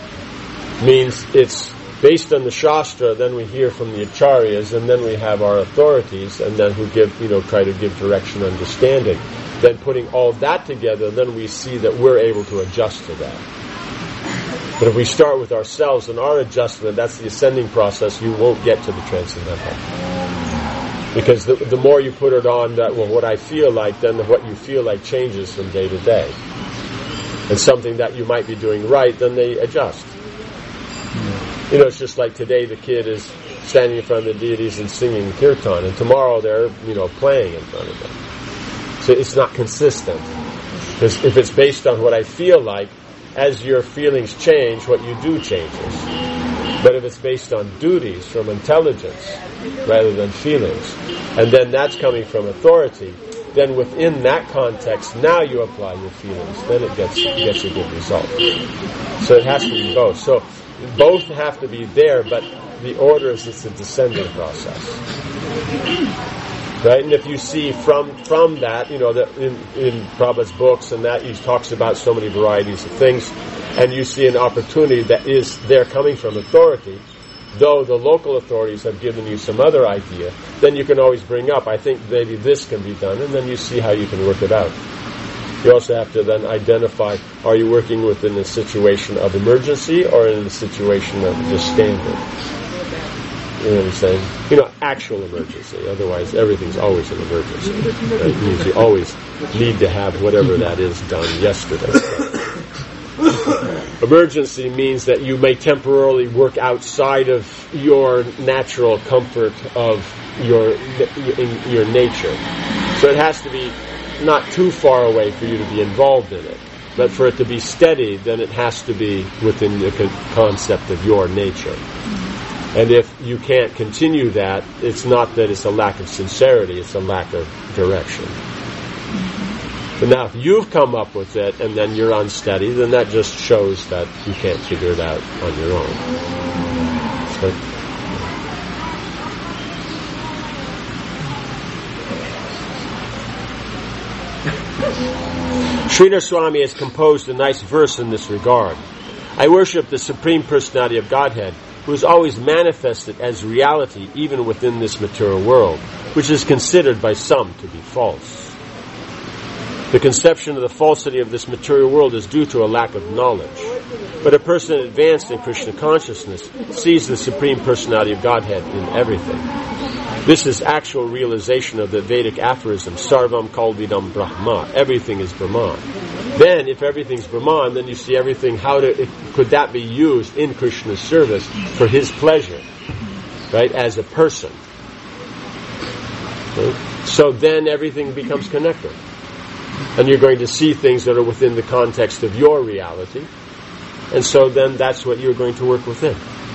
Means it's based on the Shastra, then we hear from the Acharyas, and then we have our authorities, and then who give, you know, try to give direction and understanding. Then putting all that together, then we see that we're able to adjust to that. But if we start with ourselves and our adjustment, that's the ascending process, you won't get to the transcendental. Because the, the more you put it on that, well, what I feel like, then what you feel like changes from day to day. And something that you might be doing right, then they adjust. You know, it's just like today the kid is standing in front of the deities and singing kirtan, and tomorrow they're, you know, playing in front of them. So it's not consistent. Because if it's based on what I feel like, as your feelings change, what you do changes. But if it's based on duties from intelligence rather than feelings, and then that's coming from authority, then within that context, now you apply your feelings, then it gets gets a good result. So it has to be both. So both have to be there, but the order is it's a descending process. Right? And if you see from from that, you know, that in, in Prabhupada's books and that he talks about so many varieties of things, and you see an opportunity that is there coming from authority, though the local authorities have given you some other idea, then you can always bring up, I think maybe this can be done, and then you see how you can work it out. You also have to then identify, are you working within a situation of emergency or in a situation of just standard? You know what I'm saying? You know, actual emergency. Otherwise, everything's always an emergency. Right? It means you always need to have whatever that is done yesterday. Emergency means that you may temporarily work outside of your natural comfort of your in your nature. So it has to be not too far away for you to be involved in it. But for it to be steady, then it has to be within the concept of your nature. And if you can't continue that, it's not that it's a lack of sincerity, it's a lack of direction. But now if you've come up with it and then you're unsteady, then that just shows that you can't figure it out on your own. So, Sridhar Swami has composed a nice verse in this regard. I worship the Supreme Personality of Godhead, who is always manifested as reality even within this material world, which is considered by some to be false. The conception of the falsity of this material world is due to a lack of knowledge. But a person advanced in Krishna consciousness sees the Supreme Personality of Godhead in everything. This is actual realization of the Vedic aphorism, Sarvam Kalvidam Brahma. Everything is Brahman. Then, if everything's Brahman, then you see everything, how to, if, could that be used in Krishna's service for his pleasure, right, as a person. Right? So then everything becomes connected. And you're going to see things that are within the context of your reality. And so then that's what you're going to work within.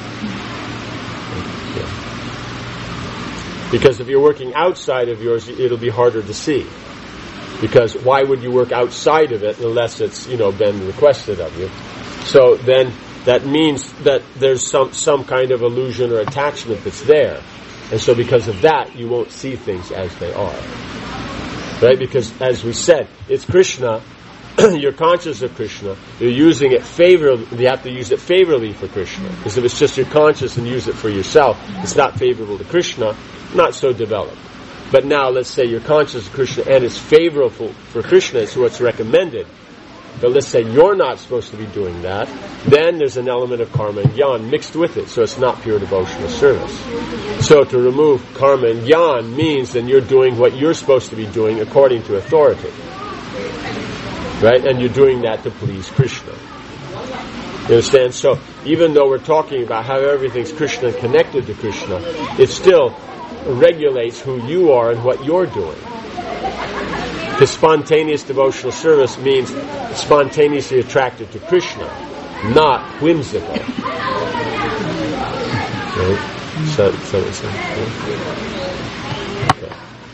Yeah. Because if you're working outside of yours, it'll be harder to see. Because why would you work outside of it unless it's, you know, been requested of you? So then that means that there's some, some kind of illusion or attachment that's there. And so because of that, you won't see things as they are. Right? Because as we said, it's Krishna. You're conscious of Krishna. You're using it favorably. You have to use it favorably for Krishna. Because if it's just you're conscious and use it for yourself, it's not favorable to Krishna, not so developed. But now let's say you're conscious of Krishna and it's favorable for Krishna, it's what's recommended. But let's say you're not supposed to be doing that, then there's an element of karma and jnana mixed with it, so it's not pure devotional service. So to remove karma and jnana means then you're doing what you're supposed to be doing according to authority. Right? And you're doing that to please Krishna. You understand? So even though we're talking about how everything's Krishna connected to Krishna, it still regulates who you are and what you're doing. Because spontaneous devotional service means spontaneously attracted to Krishna, not whimsical. Right? So, so, so, okay.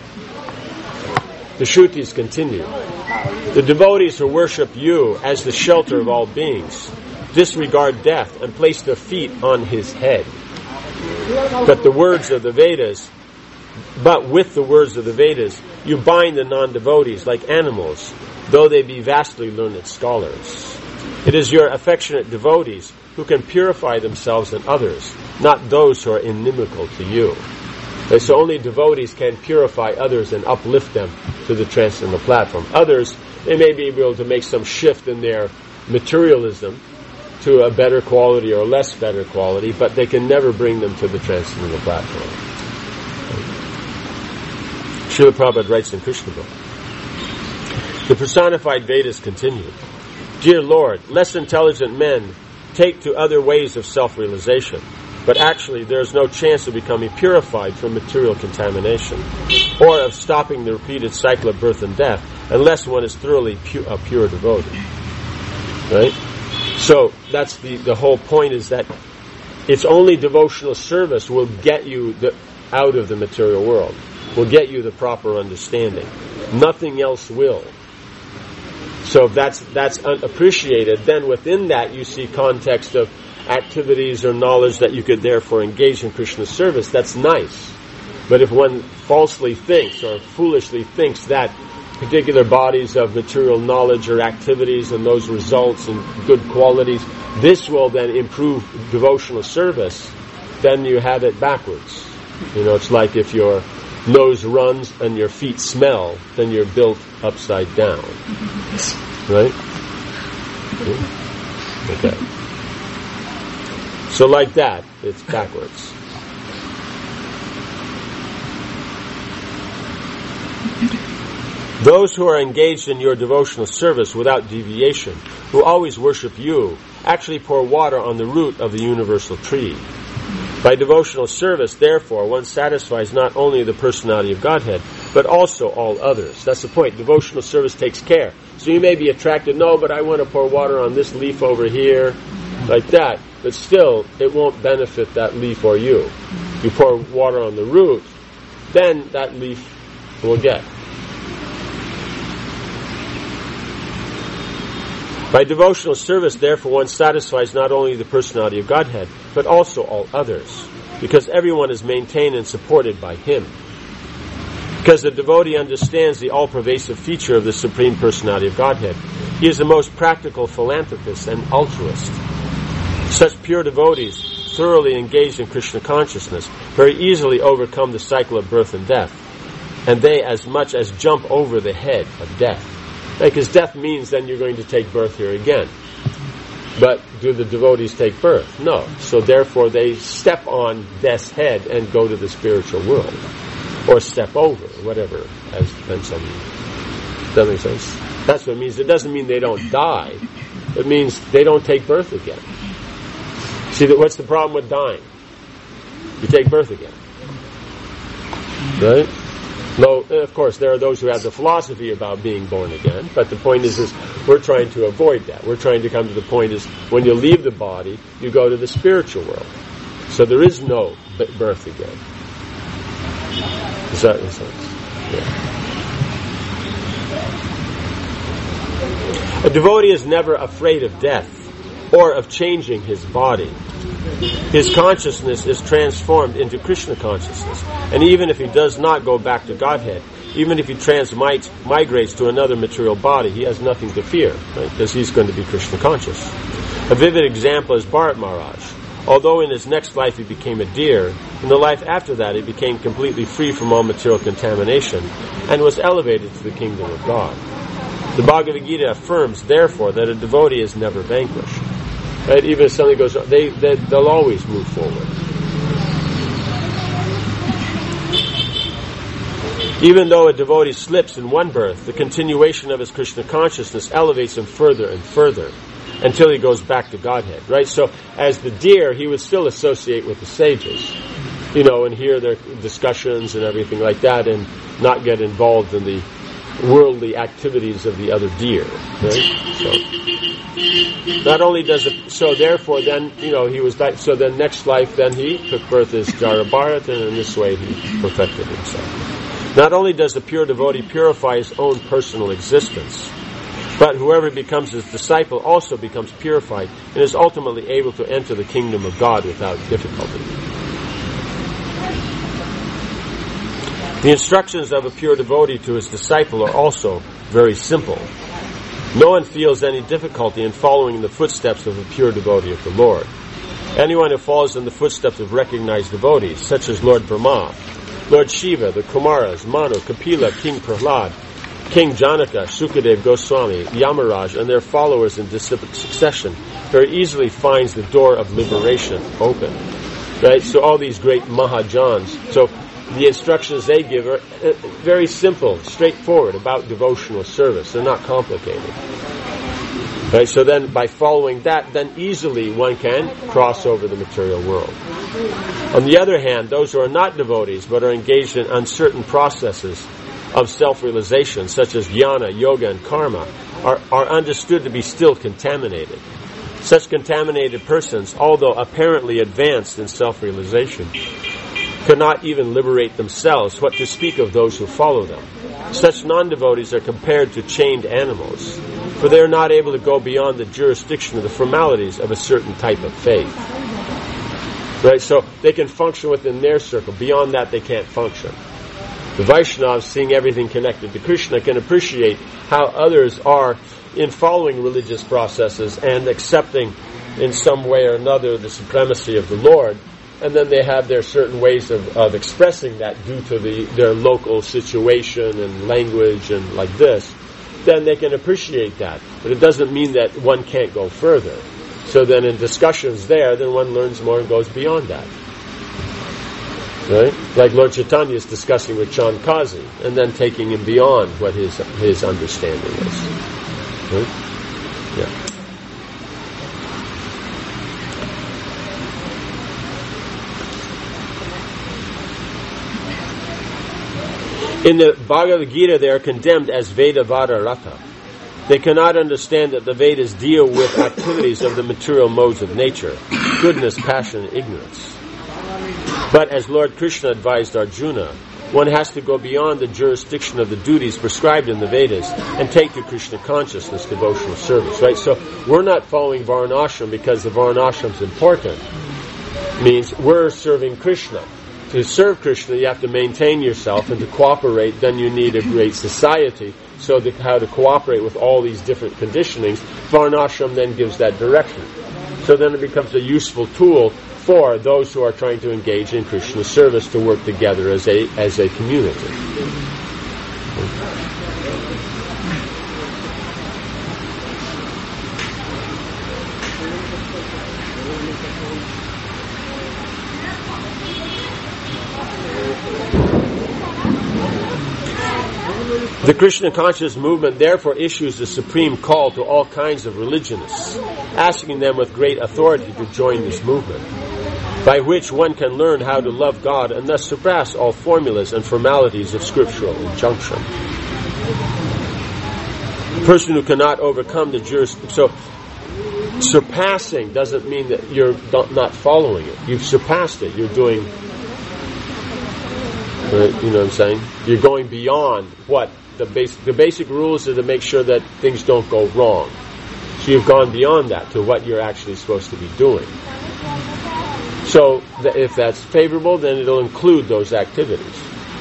The Shrutis continue. The devotees who worship you as the shelter of all beings disregard death and place their feet on his head. But the words of the Vedas But with the words of the Vedas, you bind the non-devotees like animals, though they be vastly learned scholars. It is your affectionate devotees who can purify themselves and others, not those who are inimical to you. Okay, so only devotees can purify others and uplift them to the transcendental platform. Others, they may be able to make some shift in their materialism to a better quality or less better quality, but they can never bring them to the transcendental platform. Srila Prabhupada writes in Krishna Book. The personified Vedas continue. Dear Lord, less intelligent men take to other ways of self-realization, but actually there is no chance of becoming purified from material contamination or of stopping the repeated cycle of birth and death unless one is thoroughly pu- a pure devotee. Right? So that's the, the whole point, is that it's only devotional service will get you the, out of the material world, will get you the proper understanding. Nothing else will. So if that's, that's unappreciated, then within that you see context of activities or knowledge that you could therefore engage in Krishna's service. That's nice. But if one falsely thinks or foolishly thinks that particular bodies of material knowledge or activities and those results and good qualities, this will then improve devotional service, then you have it backwards. You know, it's like if your nose runs and your feet smell, then you're built upside down. Right? Okay. So like that, it's backwards. Those who are engaged in your devotional service without deviation, who always worship you, actually pour water on the root of the universal tree. By devotional service, therefore, one satisfies not only the personality of Godhead, but also all others. That's the point. Devotional service takes care. So you may be attracted, no, but I want to pour water on this leaf over here, like that. But still, it won't benefit that leaf or you. You pour water on the root, then that leaf will get. By devotional service, therefore, one satisfies not only the personality of Godhead, but also all others, because everyone is maintained and supported by Him. Because the devotee understands the all-pervasive feature of the Supreme Personality of Godhead, He is the most practical philanthropist and altruist. Such pure devotees, thoroughly engaged in Krishna consciousness, very easily overcome the cycle of birth and death, and they as much as jump over the head of death. Because death means then you're going to take birth here again. But do the devotees take birth? No. So therefore they step on death's head and go to the spiritual world. Or step over, whatever, as depends on you. Does that make sense? That's what it means. It doesn't mean they don't die. It means they don't take birth again. See, what's the problem with dying? You take birth again. Right? Though, of course, there are those who have the philosophy about being born again, but the point is, is we're trying to avoid that. We're trying to come to the point is when you leave the body, you go to the spiritual world. So there is no birth again. Does that make sense? Yeah. A devotee is never afraid of death or of changing his body. His consciousness is transformed into Krishna consciousness. And even if he does not go back to Godhead, even if he transmites, migrates to another material body, he has nothing to fear, right? Because he's going to be Krishna conscious. A vivid example is Bharat Maharaj. Although in his next life he became a deer, in the life after that he became completely free from all material contamination and was elevated to the kingdom of God. The Bhagavad Gita affirms, therefore, that a devotee is never vanquished. Right? Even if something goes wrong, they, they, they'll always move forward. Even though a devotee slips in one birth, the continuation of his Krishna consciousness elevates him further and further until he goes back to Godhead. Right? So, as the deer, he would still associate with the sages, you know, and hear their discussions and everything like that, and not get involved in the worldly activities of the other deer. Right? So, not only does it, so therefore then, you know, he was back, so then next life then he took birth as Jara Bharat, and in this way he perfected himself. Not only does the pure devotee purify his own personal existence, but whoever becomes his disciple also becomes purified and is ultimately able to enter the kingdom of God without difficulty. The instructions of a pure devotee to his disciple are also very simple. No one feels any difficulty in following in the footsteps of a pure devotee of the Lord. Anyone who follows in the footsteps of recognized devotees, such as Lord Brahma, Lord Shiva, the Kumaras, Manu, Kapila, King Prahlad, King Janaka, Sukadev Goswami, Yamaraj, and their followers in succession, very easily finds the door of liberation open. Right? So all these great Mahajans. So the instructions they give are very simple, straightforward, about devotional service. They're not complicated. Right? So then by following that, then easily one can cross over the material world. On the other hand, those who are not devotees but are engaged in uncertain processes of self-realization, such as jnana, yoga, and karma, are, are understood to be still contaminated. Such contaminated persons, although apparently advanced in self-realization, cannot even liberate themselves, what to speak of those who follow them. Such non-devotees are compared to chained animals, for they are not able to go beyond the jurisdiction of the formalities of a certain type of faith. Right? So they can function within their circle. Beyond that, they can't function. The Vaishnavas, seeing everything connected to Krishna, can appreciate how others are in following religious processes and accepting in some way or another the supremacy of the Lord. And then they have their certain ways of, of expressing that due to the, their local situation and language and like this. Then they can appreciate that. But it doesn't mean that one can't go further. So then in discussions there, then one learns more and goes beyond that. Right? Like Lord Chaitanya is discussing with Chand Kazi and then taking him beyond what his his understanding is. Right? Yeah. In the Bhagavad Gita, they are condemned as Vedavada Rata. They cannot understand that the Vedas deal with activities of the material modes of nature, goodness, passion, and ignorance. But as Lord Krishna advised Arjuna, one has to go beyond the jurisdiction of the duties prescribed in the Vedas and take to Krishna consciousness, devotional service. Right? So we're not following Varnashram because the Varnashram is important. It means we're serving Krishna. to serve Krishna, you have to maintain yourself, and to cooperate, then you need a great society. So the, how to cooperate with all these different conditionings, Varnashram then gives that direction. So then it becomes a useful tool for those who are trying to engage in Krishna service to work together as a as a community. The Krishna conscious movement therefore issues a supreme call to all kinds of religionists, asking them with great authority to join this movement, by which one can learn how to love God and thus surpass all formulas and formalities of scriptural injunction. The person who cannot overcome the jurisdiction, so surpassing doesn't mean that you're not following it. You've surpassed it. You're doing, you know what I'm saying? You're going beyond what the basic, the basic rules are to make sure that things don't go wrong. So you've gone beyond that to what you're actually supposed to be doing. So th- if that's favorable, then it'll include those activities.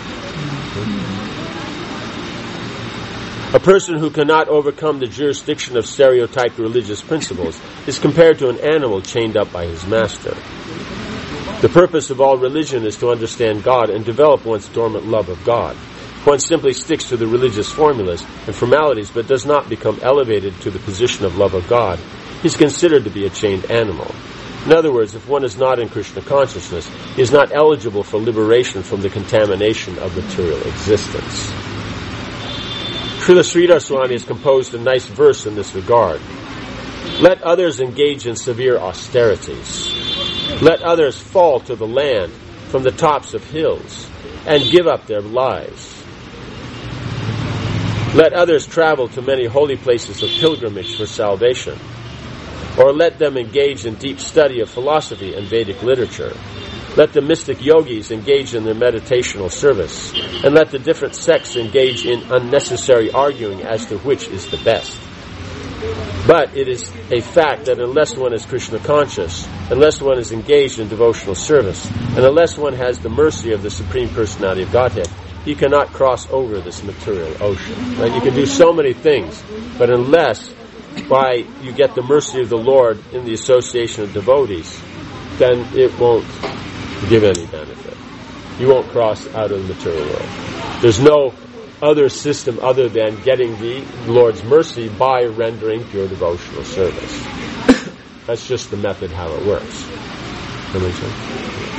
A person who cannot overcome the jurisdiction of stereotyped religious principles is compared to an animal chained up by his master. The purpose of all religion is to understand God and develop one's dormant love of God. One simply sticks to the religious formulas and formalities but does not become elevated to the position of love of God. He is considered to be a chained animal. In other words, if one is not in Krishna consciousness, he is not eligible for liberation from the contamination of material existence. Srila Sridhar Swami has composed a nice verse in this regard. Let others engage in severe austerities. Let others fall to the land from the tops of hills and give up their lives. Let others travel to many holy places of pilgrimage for salvation. Or let them engage in deep study of philosophy and Vedic literature. Let the mystic yogis engage in their meditational service. And let the different sects engage in unnecessary arguing as to which is the best. But it is a fact that unless one is Krishna conscious, unless one is engaged in devotional service, and unless one has the mercy of the Supreme Personality of Godhead, he cannot cross over this material ocean. Right? You can do so many things, but unless by you get the mercy of the Lord in the association of devotees, then it won't give any benefit. You won't cross out of the material world. There's no other system other than getting the Lord's mercy by rendering pure devotional service. That's just the method how it works. That makes sense?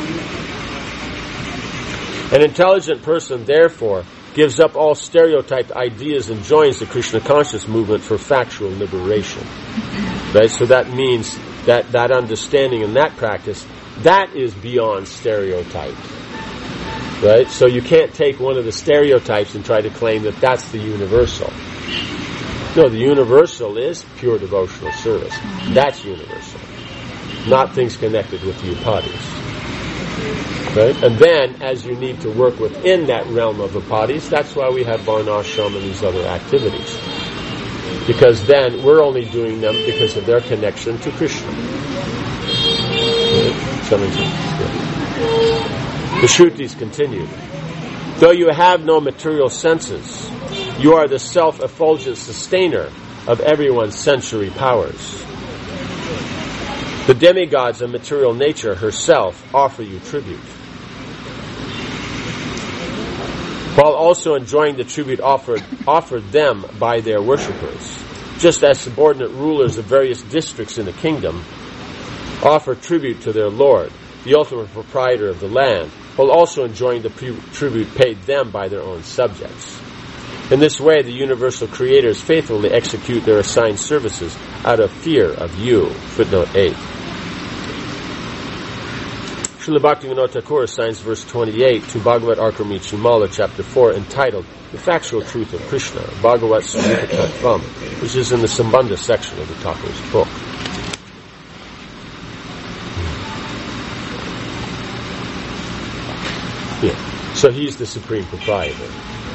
An intelligent person, therefore, gives up all stereotyped ideas and joins the Krishna conscious movement for factual liberation. Right? So that means that that understanding and that practice, that is beyond stereotype. Right? So you can't take one of the stereotypes and try to claim that that's the universal. No, the universal is pure devotional service. That's universal. Not things connected with the upadhis. Right? And then, as you need to work within that realm of upadhis, that's why we have varnashram and these other activities. Because then we're only doing them because of their connection to Krishna. Right? The Shrutis continue. Though you have no material senses, you are the self-effulgent sustainer of everyone's sensory powers. The demigods of material nature herself offer you tribute, while also enjoying the tribute offered offered them by their worshippers, just as subordinate rulers of various districts in the kingdom offer tribute to their lord, the ultimate proprietor of the land, while also enjoying the pre- tribute paid them by their own subjects. In this way, the universal creators faithfully execute their assigned services out of fear of you. Footnote eight. Srila Bhaktivinoda Thakur assigns verse twenty-eight to Bhagavat Arkamrichi Mala, chapter four, entitled The Factual Truth of Krishna, Bhagavat Sumita Tattvam, which is in the Sambandha section of the Thakur's book. Yeah. So he's the supreme proprietor.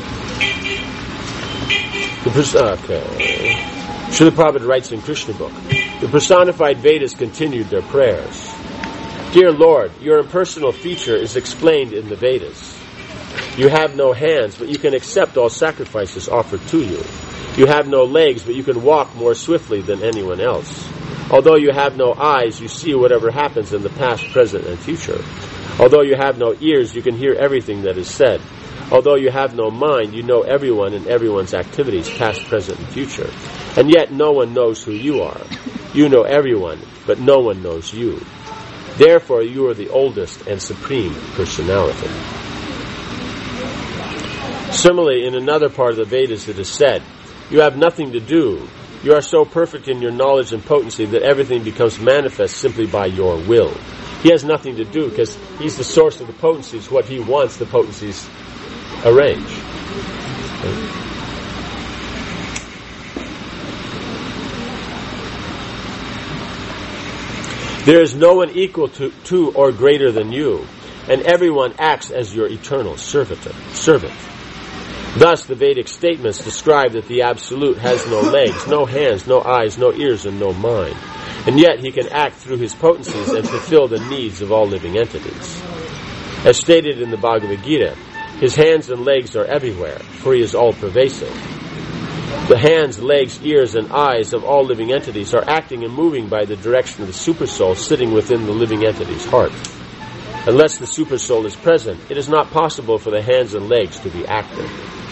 The pers- okay. Srila Prabhupada writes in Krishna book, the personified Vedas continued their prayers. Dear Lord, your impersonal feature is explained in the Vedas. You have no hands, but you can accept all sacrifices offered to you. You have no legs, but you can walk more swiftly than anyone else. Although you have no eyes, you see whatever happens in the past, present, and future. Although you have no ears, you can hear everything that is said. Although you have no mind, you know everyone and everyone's activities, past, present, and future. And yet no one knows who you are. You know everyone, but no one knows you. Therefore, you are the oldest and supreme personality. Similarly, in another part of the Vedas it is said, you have nothing to do. You are so perfect in your knowledge and potency that everything becomes manifest simply by your will. He has nothing to do because he's the source of the potencies. What he wants, the potencies arrange. There is no one equal to, to or greater than you, and everyone acts as your eternal servant. servant. Thus, the Vedic statements describe that the Absolute has no legs, no hands, no eyes, no ears, and no mind. And yet he can act through his potencies and fulfill the needs of all living entities. As stated in the Bhagavad Gita, his hands and legs are everywhere, for he is all-pervasive. The hands, legs, ears, and eyes of all living entities are acting and moving by the direction of the Supersoul sitting within the living entity's heart. Unless the Supersoul is present, it is not possible for the hands and legs to be active.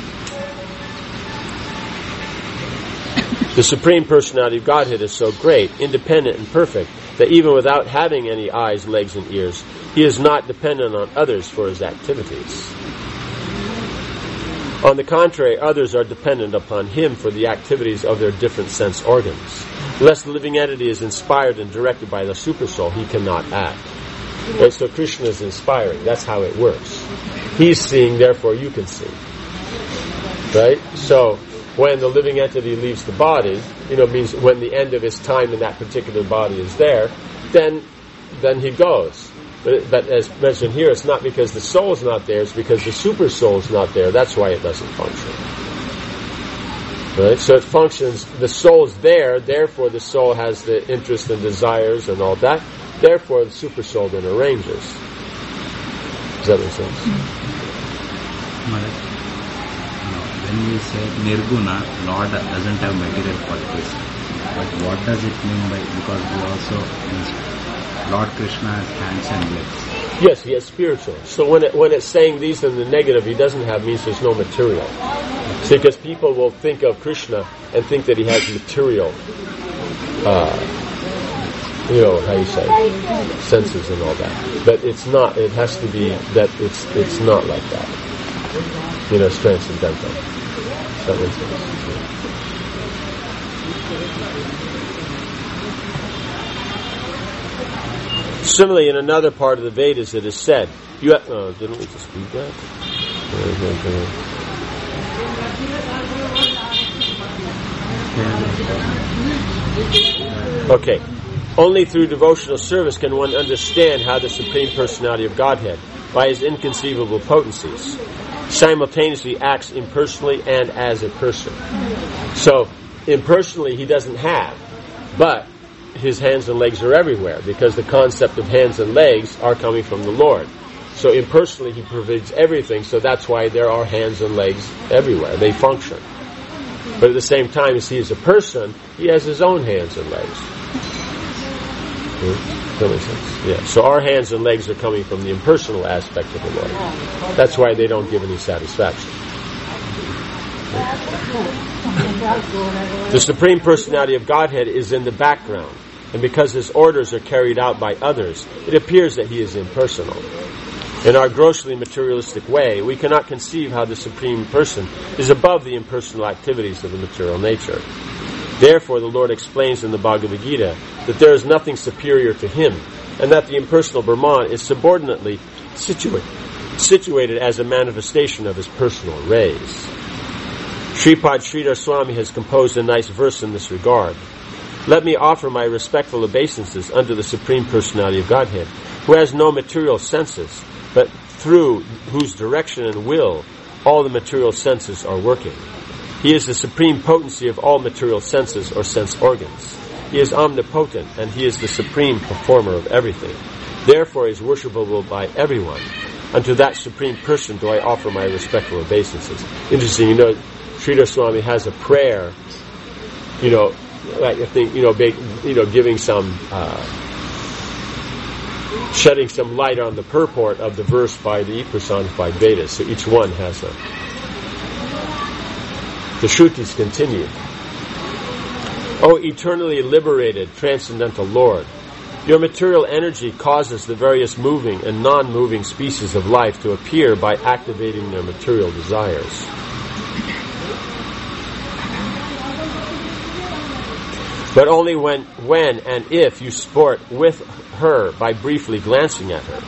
The Supreme Personality of Godhead is so great, independent, and perfect that even without having any eyes, legs, and ears, he is not dependent on others for his activities. On the contrary, others are dependent upon him for the activities of their different sense organs. Unless the living entity is inspired and directed by the Supersoul, he cannot act. Right, so Krishna is inspiring. That's how it works. He's seeing, therefore you can see. Right? So, when the living entity leaves the body, you know, means when the end of his time in that particular body is there, then then he goes. But, but as mentioned here, it's not because the soul's not there, it's because the super soul's not there. That's why it doesn't function. Right? So it functions, the soul's there, therefore the soul has the interest and desires and all that. Therefore the super soul then arranges. Does that make sense? When we say Nirguna, Lord doesn't have material qualities. But what does it mean by, because we also, Lord Krishna has hands and legs. Yes, he has spiritual. So when it, when it's saying these in the negative, he doesn't have, means there's no material. See, because people will think of Krishna and think that he has material, uh, you know, how you say, senses and all that. But it's not, it has to be that it's it's not like that. You know, it's transcendental. Does that make sense? Similarly, in another part of the Vedas, it is said, "You have, uh, didn't we just read that?" Okay. Only through devotional service can one understand how the Supreme Personality of Godhead, by his inconceivable potencies, simultaneously acts impersonally and as a person. So, impersonally he doesn't have, but his hands and legs are everywhere, because the concept of hands and legs are coming from the Lord. So impersonally he provides everything, so that's why there are hands and legs everywhere. They function. But at the same time, as he is a person, he has his own hands and legs. Hmm? That makes sense? Yeah. So our hands and legs are coming from the impersonal aspect of the Lord. That's why they don't give any satisfaction. The Supreme Personality of Godhead is in the background, and because his orders are carried out by others, it appears that he is impersonal. In our grossly materialistic way, we cannot conceive how the Supreme Person is above the impersonal activities of the material nature. Therefore, the Lord explains in the Bhagavad Gita that there is nothing superior to him, and that the impersonal Brahman is subordinately situated, situated as a manifestation of his personal rays. Sripad Sridhar Swami has composed a nice verse in this regard. Let me offer my respectful obeisances unto the Supreme Personality of Godhead, who has no material senses, but through whose direction and will all the material senses are working. He is the supreme potency of all material senses or sense organs. He is omnipotent, and he is the supreme performer of everything. Therefore, he is worshipable by everyone. Unto that supreme person do I offer my respectful obeisances. Interesting, you know, Sridhar Swami has a prayer, you know, like I think, you know, big, you know, giving some, uh, shedding some light on the purport of the verse by the personified Vedas. So each one has a. The Shrutis continue. O eternally liberated, transcendental Lord, your material energy causes the various moving and non-moving species of life to appear by activating their material desires. But only when, when and if you sport with her by briefly glancing at her.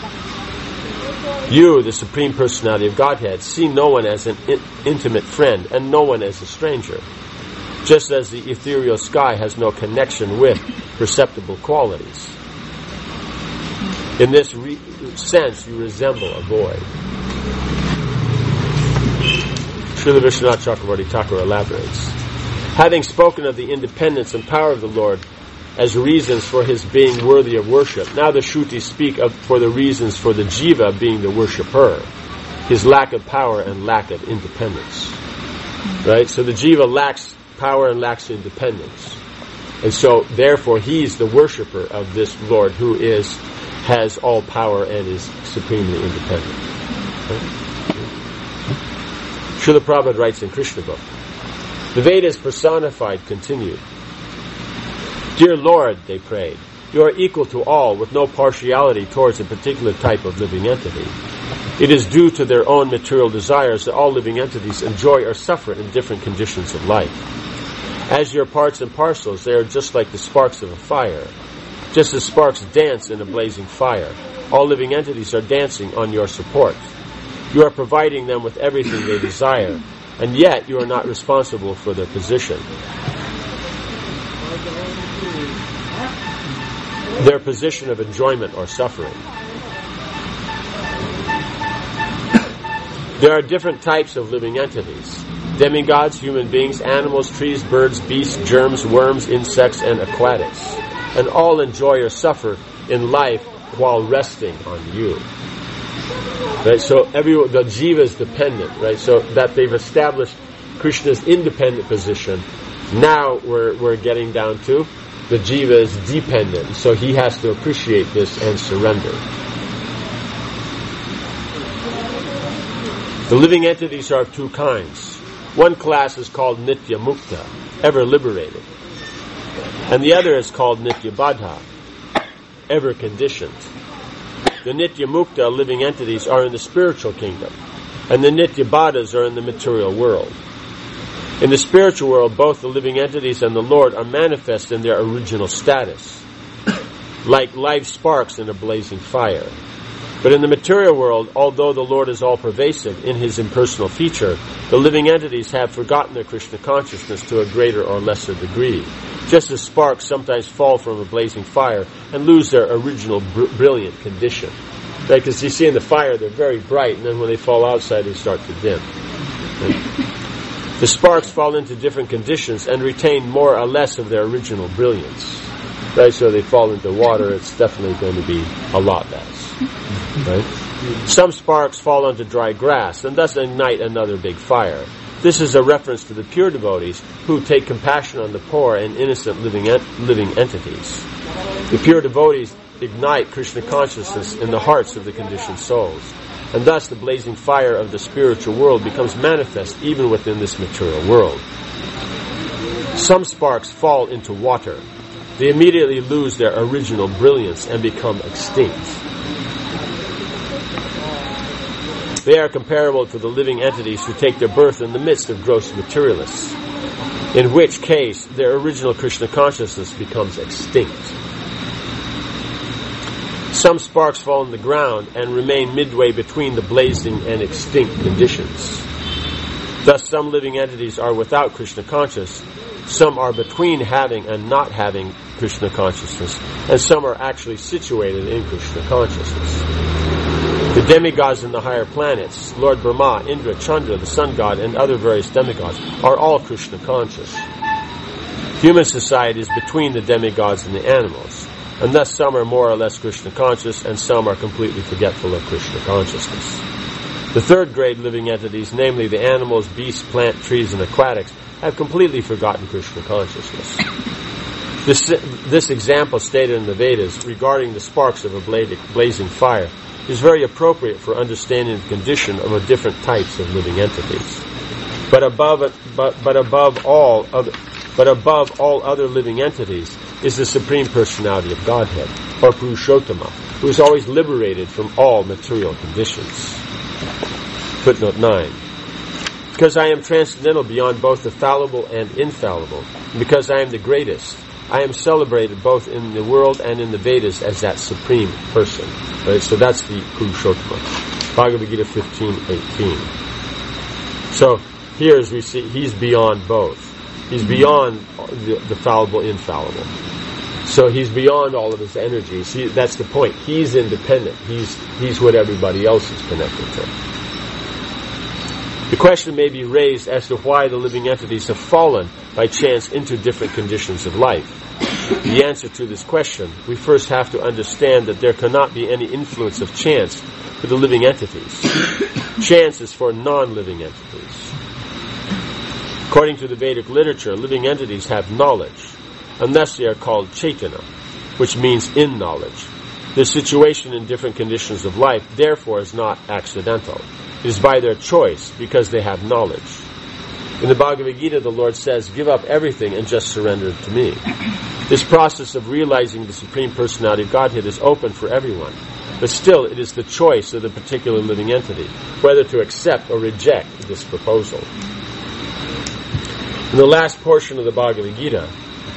You, the Supreme Personality of Godhead, see no one as an in- intimate friend and no one as a stranger. Just as the ethereal sky has no connection with perceptible qualities. In this re- sense, you resemble a void. Srila Vishwanath Chakravarti Thakur elaborates. Having spoken of the independence and power of the Lord as reasons for his being worthy of worship, now the Shrutis speak of for the reasons for the jiva being the worshipper, his lack of power and lack of independence. Right? So the jiva lacks power and lacks independence. And so, therefore, he's the worshipper of this Lord who is, has all power and is supremely independent. Right? Srila Prabhupada writes in Krishna book, the Vedas personified continued. Dear Lord, they prayed, you are equal to all with no partiality towards a particular type of living entity. It is due to their own material desires that all living entities enjoy or suffer in different conditions of life. As your parts and parcels, they are just like the sparks of a fire. Just as sparks dance in a blazing fire, all living entities are dancing on your support. You are providing them with everything they desire, and yet you are not responsible for their position. Their position of enjoyment or suffering. There are different types of living entities. Demigods, human beings, animals, trees, birds, beasts, germs, worms, insects, and aquatics. And all enjoy or suffer in life while resting on you. Right? So every, the jiva is dependent, right? So that they've established Krishna's independent position. Now we're, we're getting down to the jiva is dependent. So he has to appreciate this and surrender. The living entities are of two kinds. One class is called Nitya Mukta, ever liberated. And the other is called Nitya Baddha, ever conditioned. The Nitya Mukta living entities are in the spiritual kingdom, and the Nitya Baddhas are in the material world. In the spiritual world, both the living entities and the Lord are manifest in their original status, like live sparks in a blazing fire. But in the material world, although the Lord is all-pervasive in his impersonal feature, the living entities have forgotten their Krishna consciousness to a greater or lesser degree, just as sparks sometimes fall from a blazing fire and lose their original br- brilliant condition. Right? Because you see in the fire, they're very bright, and then when they fall outside, they start to dim. Right? The sparks fall into different conditions and retain more or less of their original brilliance. Right? So they fall into water, it's definitely going to be a lot less. Right? Some sparks fall onto dry grass and thus ignite another big fire. This is a reference to the pure devotees who take compassion on the poor and innocent living ent- living entities. The pure devotees ignite Krishna consciousness in the hearts of the conditioned souls, and thus the blazing fire of the spiritual world becomes manifest even within this material world. Some sparks fall into water. They immediately lose their original brilliance and become extinct. They are comparable to the living entities who take their birth in the midst of gross materialists, in which case their original Krishna consciousness becomes extinct. Some sparks fall on the ground and remain midway between the blazing and extinct conditions. Thus some living entities are without Krishna consciousness, some are between having and not having Krishna consciousness, and some are actually situated in Krishna consciousness. The demigods in the higher planets, Lord Brahma, Indra, Chandra, the sun god, and other various demigods, are all Krishna conscious. Human society is between the demigods and the animals. And thus some are more or less Krishna conscious, and some are completely forgetful of Krishna consciousness. The third grade living entities, namely the animals, beasts, plant, trees, and aquatics, have completely forgotten Krishna consciousness. This, this example stated in the Vedas regarding the sparks of a blazing fire is very appropriate for understanding the condition of the different types of living entities. But above, but, but above all other, but above all other living entities is the Supreme Personality of Godhead, or Purushottama, who is always liberated from all material conditions. Footnote nine. Because I am transcendental beyond both the fallible and infallible, and because I am the greatest, I am celebrated both in the world and in the Vedas as that supreme person. Right? So that's the Purushottama. Bhagavad Gita fifteen eighteen. So here, as we see, he's beyond both. He's beyond the, the fallible, infallible. So he's beyond all of his energies. He, that's the point. He's independent. He's he's what everybody else is connected to. The question may be raised as to why the living entities have fallen by chance into different conditions of life. The answer to this question, we first have to understand that there cannot be any influence of chance for the living entities. Chance is for non-living entities. According to the Vedic literature, living entities have knowledge, and thus they are called Chaitana, which means in knowledge. Their situation in different conditions of life, therefore, is not accidental. It is by their choice, because they have knowledge. In the Bhagavad Gita, the Lord says, give up everything and just surrender to me. This process of realizing the Supreme Personality of Godhead is open for everyone. But still, it is the choice of the particular living entity, whether to accept or reject this proposal. In the last portion of the Bhagavad Gita,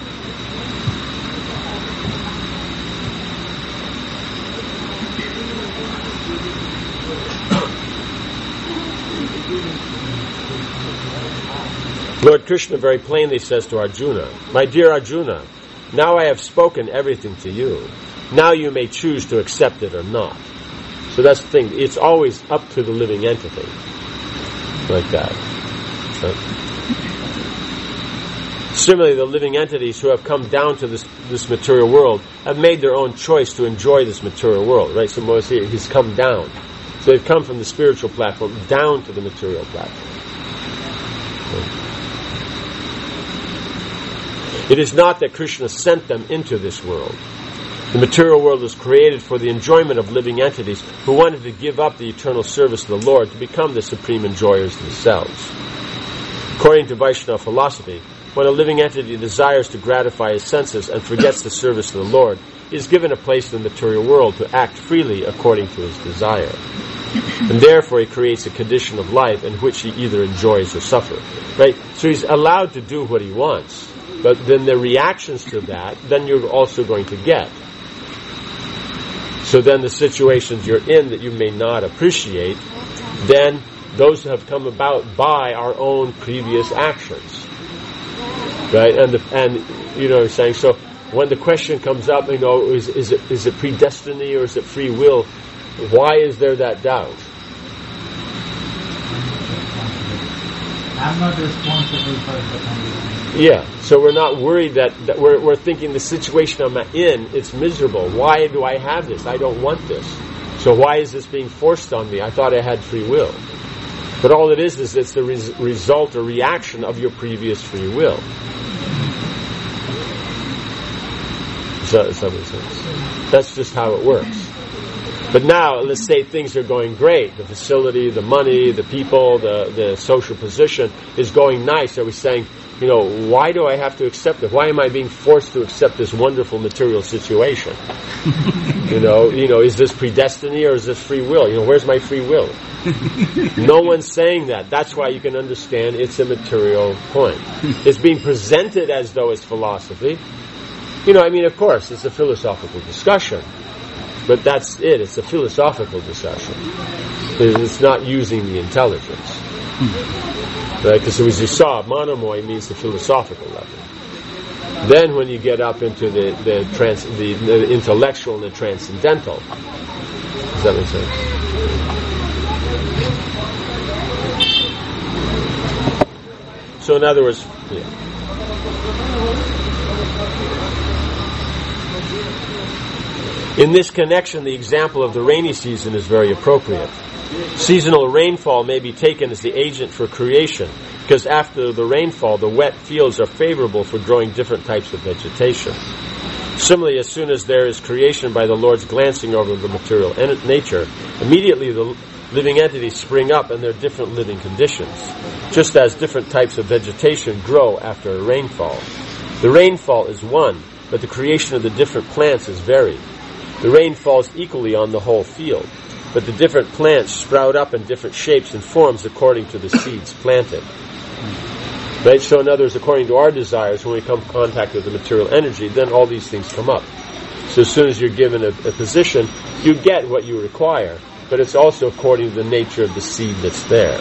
Lord Krishna very plainly says to Arjuna, my dear Arjuna, now I have spoken everything to you. Now you may choose to accept it or not. So that's the thing. It's always up to the living entity. Like that. So, similarly, the living entities who have come down to this, this material world have made their own choice to enjoy this material world. Right? So Moses, he's come down. So they've come from the spiritual platform down to the material platform. So, it is not that Krishna sent them into this world. The material world was created for the enjoyment of living entities who wanted to give up the eternal service of the Lord to become the supreme enjoyers themselves. According to Vaishnava philosophy, when a living entity desires to gratify his senses and forgets the service of the Lord, he is given a place in the material world to act freely according to his desire. And therefore he creates a condition of life in which he either enjoys or suffers. Right? So he's allowed to do what he wants. But then the reactions to that, then you're also going to get. So then the situations you're in that you may not appreciate, then those have come about by our own previous actions. Right? And, the, and you know what I'm saying? So when the question comes up, you know, is, is, it, is it predestiny or is it free will? Why is there that doubt? I'm not responsible for the Yeah, so we're not worried that, that we're, we're thinking the situation I'm in, it's miserable. Why do I have this? I don't want this. So why is this being forced on me? I thought I had free will. But all it is, is it's the res- result or reaction of your previous free will. Does that, does that make sense? That's just how it works. But now, let's say things are going great. The facility, the money, the people, the, the social position is going nice. Are we saying, you know, why do I have to accept it? Why am I being forced to accept this wonderful material situation? you know, you know, is this predestiny or is this free will? You know, where's my free will? No one's saying that. That's why you can understand it's a material point. It's being presented as though it's philosophy. You know, I mean, of course, it's a philosophical discussion. But that's it. It's a philosophical discussion. It's not using the intelligence. Right? Because as you saw, monomoy means the philosophical level. Then when you get up into the the, trans, the the intellectual and the transcendental, does that make sense? So in other words, yeah. In this connection, the example of the rainy season is very appropriate. Seasonal rainfall may be taken as the agent for creation, because after the rainfall, the wet fields are favorable for growing different types of vegetation. Similarly, as soon as there is creation by the Lord's glancing over the material en- nature, immediately the living entities spring up in their different living conditions, just as different types of vegetation grow after a rainfall. The rainfall is one, but the creation of the different plants is varied. The rain falls equally on the whole field, but the different plants sprout up in different shapes and forms according to the seeds planted. Right? So in other words, according to our desires, when we come in contact with the material energy, then all these things come up. So as soon as you're given a, a position, you get what you require, but it's also according to the nature of the seed that's there.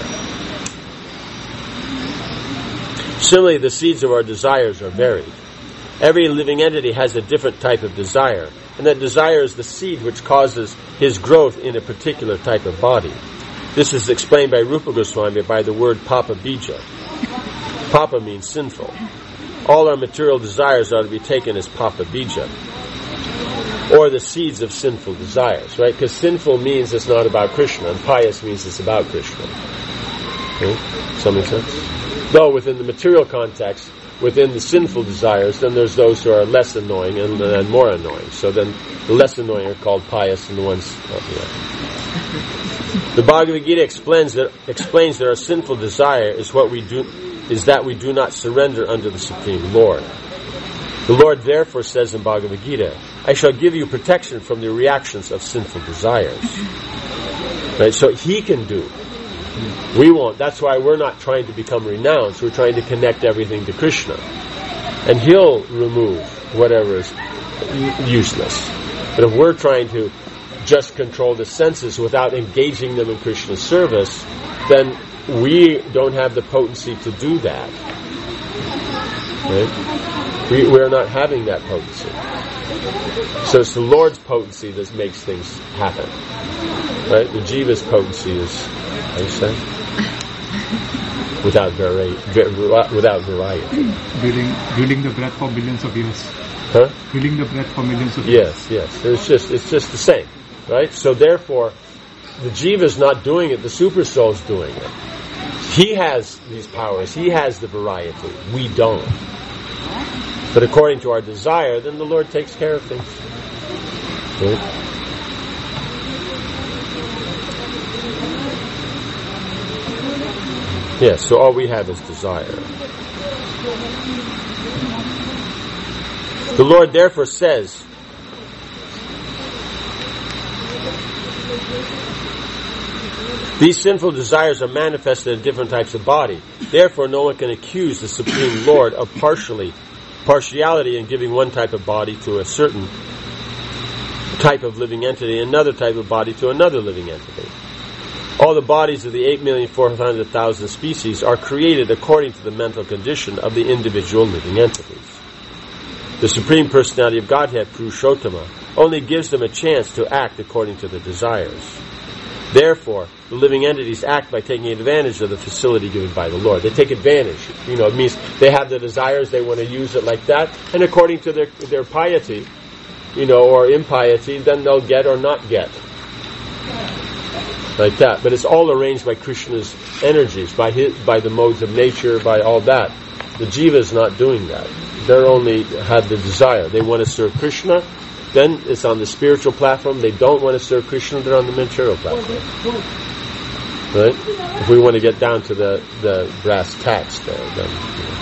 Similarly, the seeds of our desires are varied. Every living entity has a different type of desire, and that desire is the seed which causes his growth in a particular type of body. This is explained by Rupa Goswami by the word Papa Bija. Papa means sinful. All our material desires are to be taken as Papa Bija, or the seeds of sinful desires, right? Because sinful means it's not about Krishna, and pious means it's about Krishna. Okay? Does that make sense? Though within the material context, within the sinful desires, then there's those who are less annoying and, and more annoying. So then the less annoying are called pious, and the ones... Oh, yeah. The Bhagavad Gita explains that explains that our sinful desire is what we do is that we do not surrender unto the Supreme Lord. The Lord therefore says in Bhagavad Gita, I shall give you protection from the reactions of sinful desires. Right? So He can do. We won't. That's why we're not trying to become renounced. We're trying to connect everything to Krishna. And He'll remove whatever is useless. But if we're trying to just control the senses without engaging them in Krishna's service, then we don't have the potency to do that. Right? We, we're not having that potency. So it's the Lord's potency that makes things happen. Right? The Jiva's potency is, how do you say? Without, vari- without variety. Building, building the breath for billions of years. Huh? Building the breath for millions of years. Yes, yes. It's just, it's just the same. Right? So therefore, the Jiva's not doing it, the Super Soul's doing it. He has these powers, he has the variety. We don't. But according to our desire, then the Lord takes care of things. Right? Yes, so all we have is desire. The Lord therefore says, these sinful desires are manifested in different types of body. Therefore, no one can accuse the Supreme Lord of partially, partiality in giving one type of body to a certain type of living entity and another type of body to another living entity. All the bodies of the eight million four hundred thousand species are created according to the mental condition of the individual living entities. The Supreme Personality of Godhead, Purushottama, only gives them a chance to act according to their desires. Therefore, the living entities act by taking advantage of the facility given by the Lord. They take advantage. You know, it means they have the desires, they want to use it like that, and according to their their piety, you know, or impiety, then they'll get or not get. Like that. But it's all arranged by Krishna's energies, by his, by the modes of nature, by all that. The Jiva is not doing that. They're only have the desire. They want to serve Krishna, then it's on the spiritual platform. They don't want to serve Krishna, they're on the material platform. Right? If we want to get down to the, the brass tacks there, then. You know.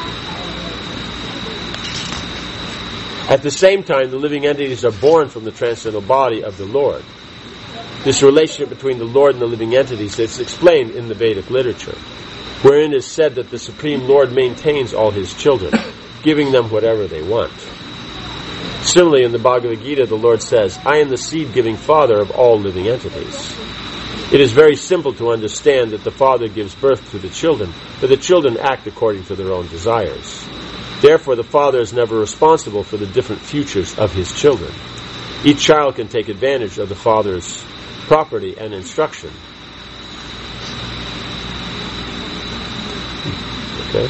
At the same time, the living entities are born from the transcendental body of the Lord. This relationship between the Lord and the living entities is explained in the Vedic literature, wherein it is said that the Supreme Lord maintains all His children, giving them whatever they want. Similarly, in the Bhagavad Gita, the Lord says, I am the seed-giving Father of all living entities. It is very simple to understand that the Father gives birth to the children, but the children act according to their own desires. Therefore, the Father is never responsible for the different futures of His children. Each child can take advantage of the Father's property and instruction. Okay?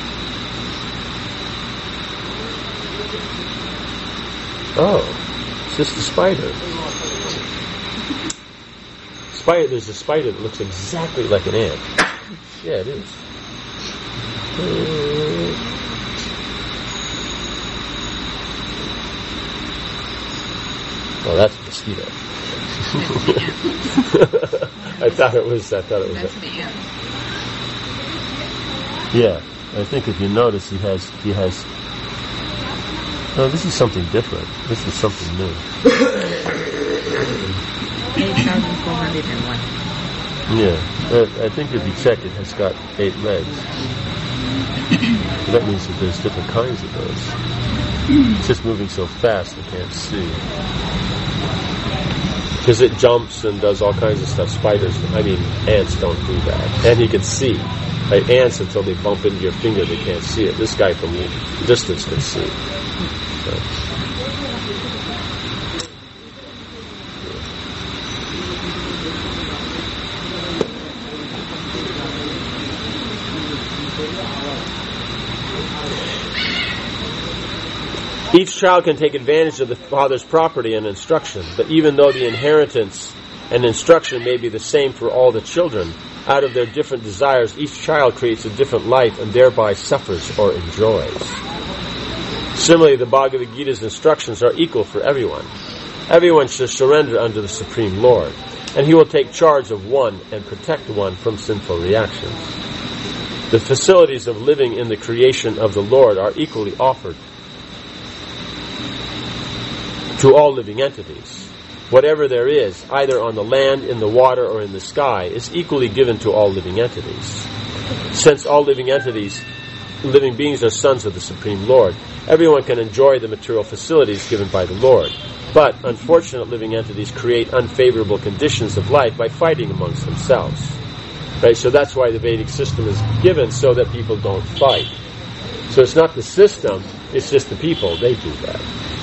Oh, just a spider. Spider. There's a spider that looks exactly like an ant. Yeah, it is. Oh, that's a mosquito. I thought it was. I thought it was. That's the ant. Yeah, I think if you notice, he has. He has. Oh, this is something different. This is something new. eight thousand four hundred one. Yeah, uh, I think if you check, it has got eight legs. So that means that there's different kinds of those. It's just moving so fast, you can't see. Because it jumps and does all kinds of stuff. Spiders, I mean, ants don't do that. And you can see. Like ants, until they bump into your finger, they can't see it. This guy from distance can see. So. Each child can take advantage of the father's property and instruction, but even though the inheritance and instruction may be the same for all the children, out of their different desires, each child creates a different life and thereby suffers or enjoys. Similarly, the Bhagavad Gita's instructions are equal for everyone. Everyone should surrender unto the Supreme Lord, and He will take charge of one and protect one from sinful reactions. The facilities of living in the creation of the Lord are equally offered to all living entities. Whatever there is, either on the land, in the water, or in the sky, is equally given to all living entities. Since all living entities, living beings are sons of the Supreme Lord, everyone can enjoy the material facilities given by the Lord. But unfortunate living entities create unfavorable conditions of life by fighting amongst themselves. Right? So that's why the Vedic system is given, so that people don't fight. So it's not the system, it's just the people. They do that.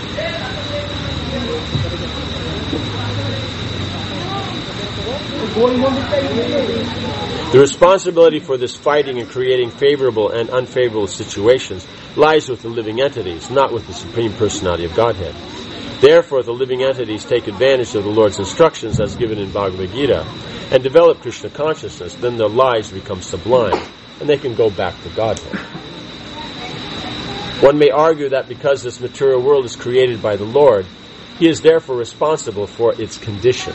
The responsibility for this fighting and creating favorable and unfavorable situations lies with the living entities, not with the Supreme Personality of Godhead. Therefore, the living entities take advantage of the Lord's instructions as given in Bhagavad Gita and develop Krishna consciousness. Then their lives become sublime and they can go back to Godhead. One may argue that because this material world is created by the Lord, He is therefore responsible for its condition.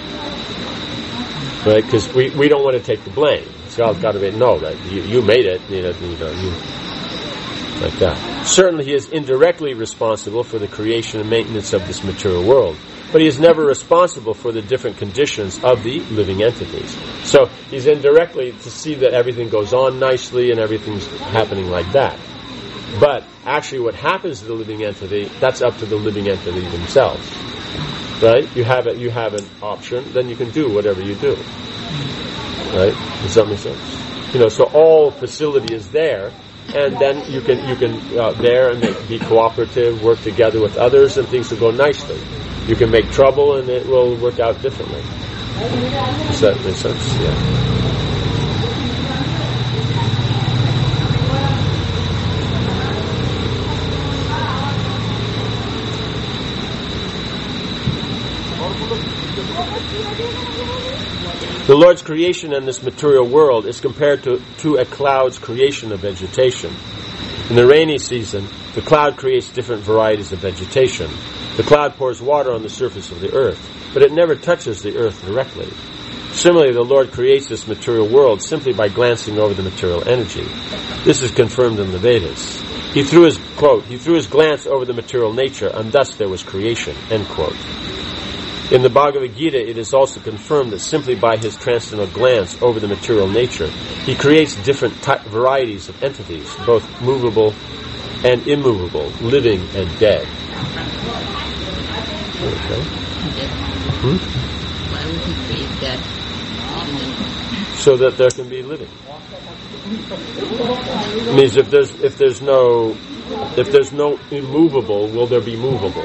Right? Because we, we don't want to take the blame. So God's got to be, no, right? you, you made it, you know, you know, you, like that. Certainly He is indirectly responsible for the creation and maintenance of this material world, but He is never responsible for the different conditions of the living entities. So He's indirectly to see that everything goes on nicely and everything's happening like that. But actually what happens to the living entity, that's up to the living entity themselves. Right? You have it, you have an option, then you can do whatever you do. Right? Does that make sense? You know, so all facility is there, and then you can you can uh, there and make, be cooperative, work together with others, and things will go nicely. You can make trouble, and it will work out differently. Does that make sense? Yeah. The Lord's creation in this material world is compared to, to a cloud's creation of vegetation. In the rainy season, the cloud creates different varieties of vegetation. The cloud pours water on the surface of the earth, but it never touches the earth directly. Similarly, the Lord creates this material world simply by glancing over the material energy. This is confirmed in the Vedas. He threw his, quote, he threw his glance over the material nature, and thus there was creation, end quote. In the Bhagavad Gita, it is also confirmed that simply by his transcendental glance over the material nature, he creates different ty- varieties of entities, both movable and immovable, living and dead. Okay. Hmm? Why would he create that? So that there can be living. It means if there's if there's no if there's no immovable, will there be movable?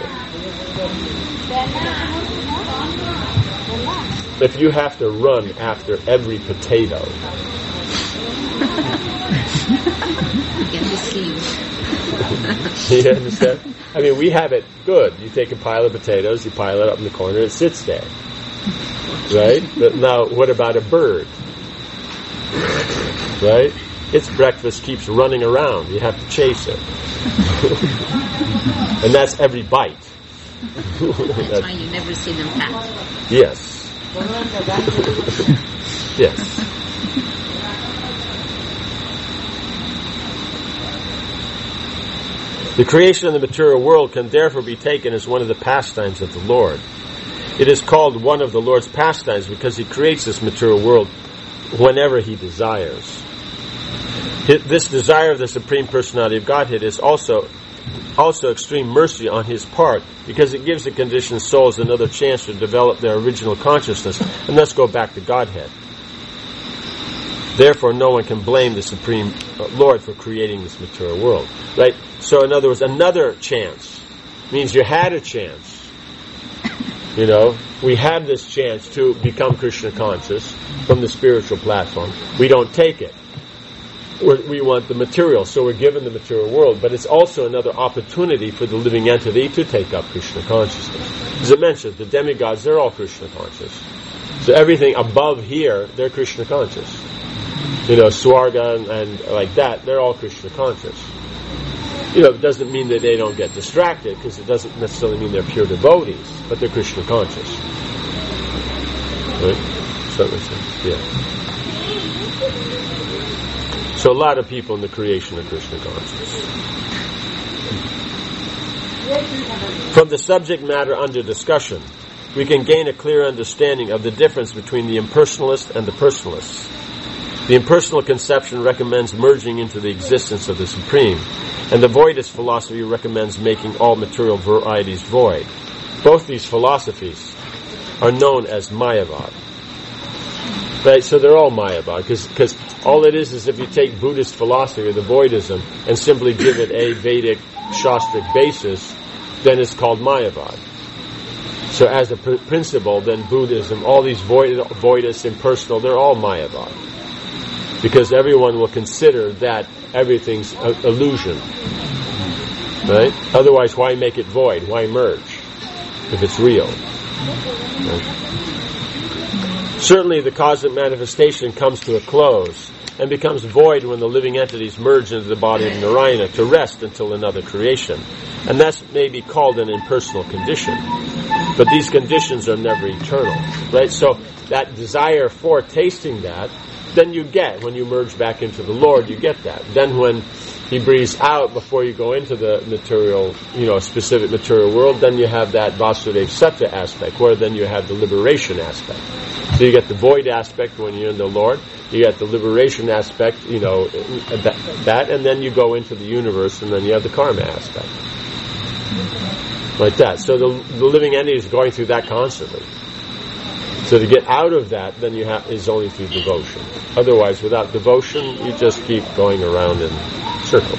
If you have to run after every potato, you can deceive. You understand? I mean, we have it good. You take a pile of potatoes, you pile it up in the corner, it sits there. Right? But now, what about a bird? Right? Its breakfast keeps running around. You have to chase it. And that's every bite. That's, that's why you never see them fat. Yes. Yes. The creation of the material world can therefore be taken as one of the pastimes of the Lord. It is called one of the Lord's pastimes because He creates this material world whenever He desires. This desire of the Supreme Personality of Godhead is also also extreme mercy on His part, because it gives the conditioned souls another chance to develop their original consciousness and thus go back to Godhead. Therefore, no one can blame the Supreme Lord for creating this material world. Right? So, in other words, another chance means you had a chance. You know, we have this chance to become Krishna conscious from the spiritual platform. We don't take it. We're, we want the material, so we're given the material world, but it's also another opportunity for the living entity to take up Krishna consciousness. As I mentioned, the demigods, they're all Krishna conscious. So everything above here, they're Krishna conscious. You know, Swarga and, and like that, they're all Krishna conscious. You know, it doesn't mean that they don't get distracted, because it doesn't necessarily mean they're pure devotees, but they're Krishna conscious. Right? So that makes sense? Yeah. So a lot of people in the creation are Krishna conscious. From the subject matter under discussion, we can gain a clear understanding of the difference between the impersonalist and the personalist. The impersonal conception recommends merging into the existence of the Supreme, and the voidist philosophy recommends making all material varieties void. Both these philosophies are known as Mayavad. Right, so they're all Mayavad, because all it is is if you take Buddhist philosophy or the Voidism and simply give it a Vedic Shastric basis, then it's called Mayavad. So as a pr- principle, then Buddhism, all these void, Voidists, impersonal, they're all Mayavad. Because everyone will consider that everything's a- illusion. Right? Otherwise, why make it void? Why merge if it's real? Right? Certainly the cosmic manifestation comes to a close and becomes void when the living entities merge into the body of Narayana to rest until another creation. And that may be called an impersonal condition. But these conditions are never eternal. Right? So that desire for tasting that, then you get, when you merge back into the Lord, you get that. Then when He breathes out before you go into the material, you know, specific material world, then you have that Vasudeva Sattva aspect, where then you have the liberation aspect. So you get the void aspect when you're in the Lord, you get the liberation aspect, you know, that, that, and then you go into the universe, and then you have the karma aspect. Like that. So the, the living entity is going through that constantly. So to get out of that, then you have, is only through devotion. Otherwise, without devotion, you just keep going around in circles.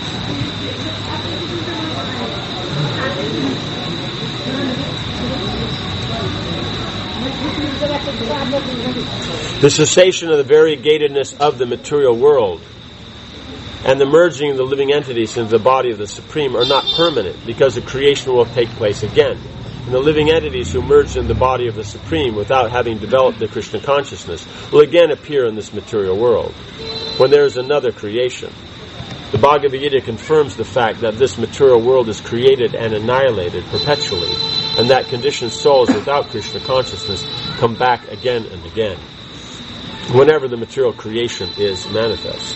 The cessation of the variegatedness of the material world and the merging of the living entities into the body of the Supreme are not permanent, because the creation will take place again. And the living entities who merge in the body of the Supreme without having developed the Krishna consciousness will again appear in this material world when there is another creation. The Bhagavad Gita confirms the fact that this material world is created and annihilated perpetually, and that conditioned souls without Krishna consciousness come back again and again, whenever the material creation is manifest.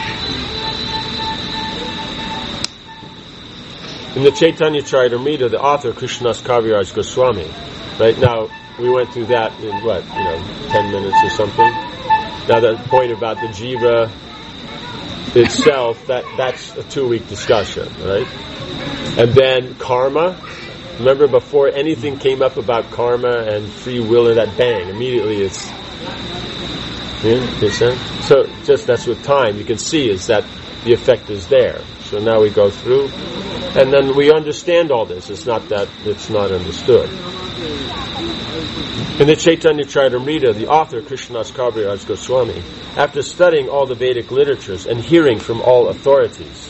In the Chaitanya Charitamrita, the author, Krishnadas Kaviraj Goswami, right now, we went through that in what, you know, ten minutes or something. Now that point about the jiva itself, that, that's a two-week discussion, right? And then karma. Remember, before anything came up about karma and free will, and that bang, immediately it's, yeah, you see? So just that's with time, you can see is that the effect is there. So now we go through, and then we understand all this. It's not that it's not understood. In the Chaitanya Charitamrita, the author, Krishnadas Kaviraj Goswami, after studying all the Vedic literatures and hearing from all authorities,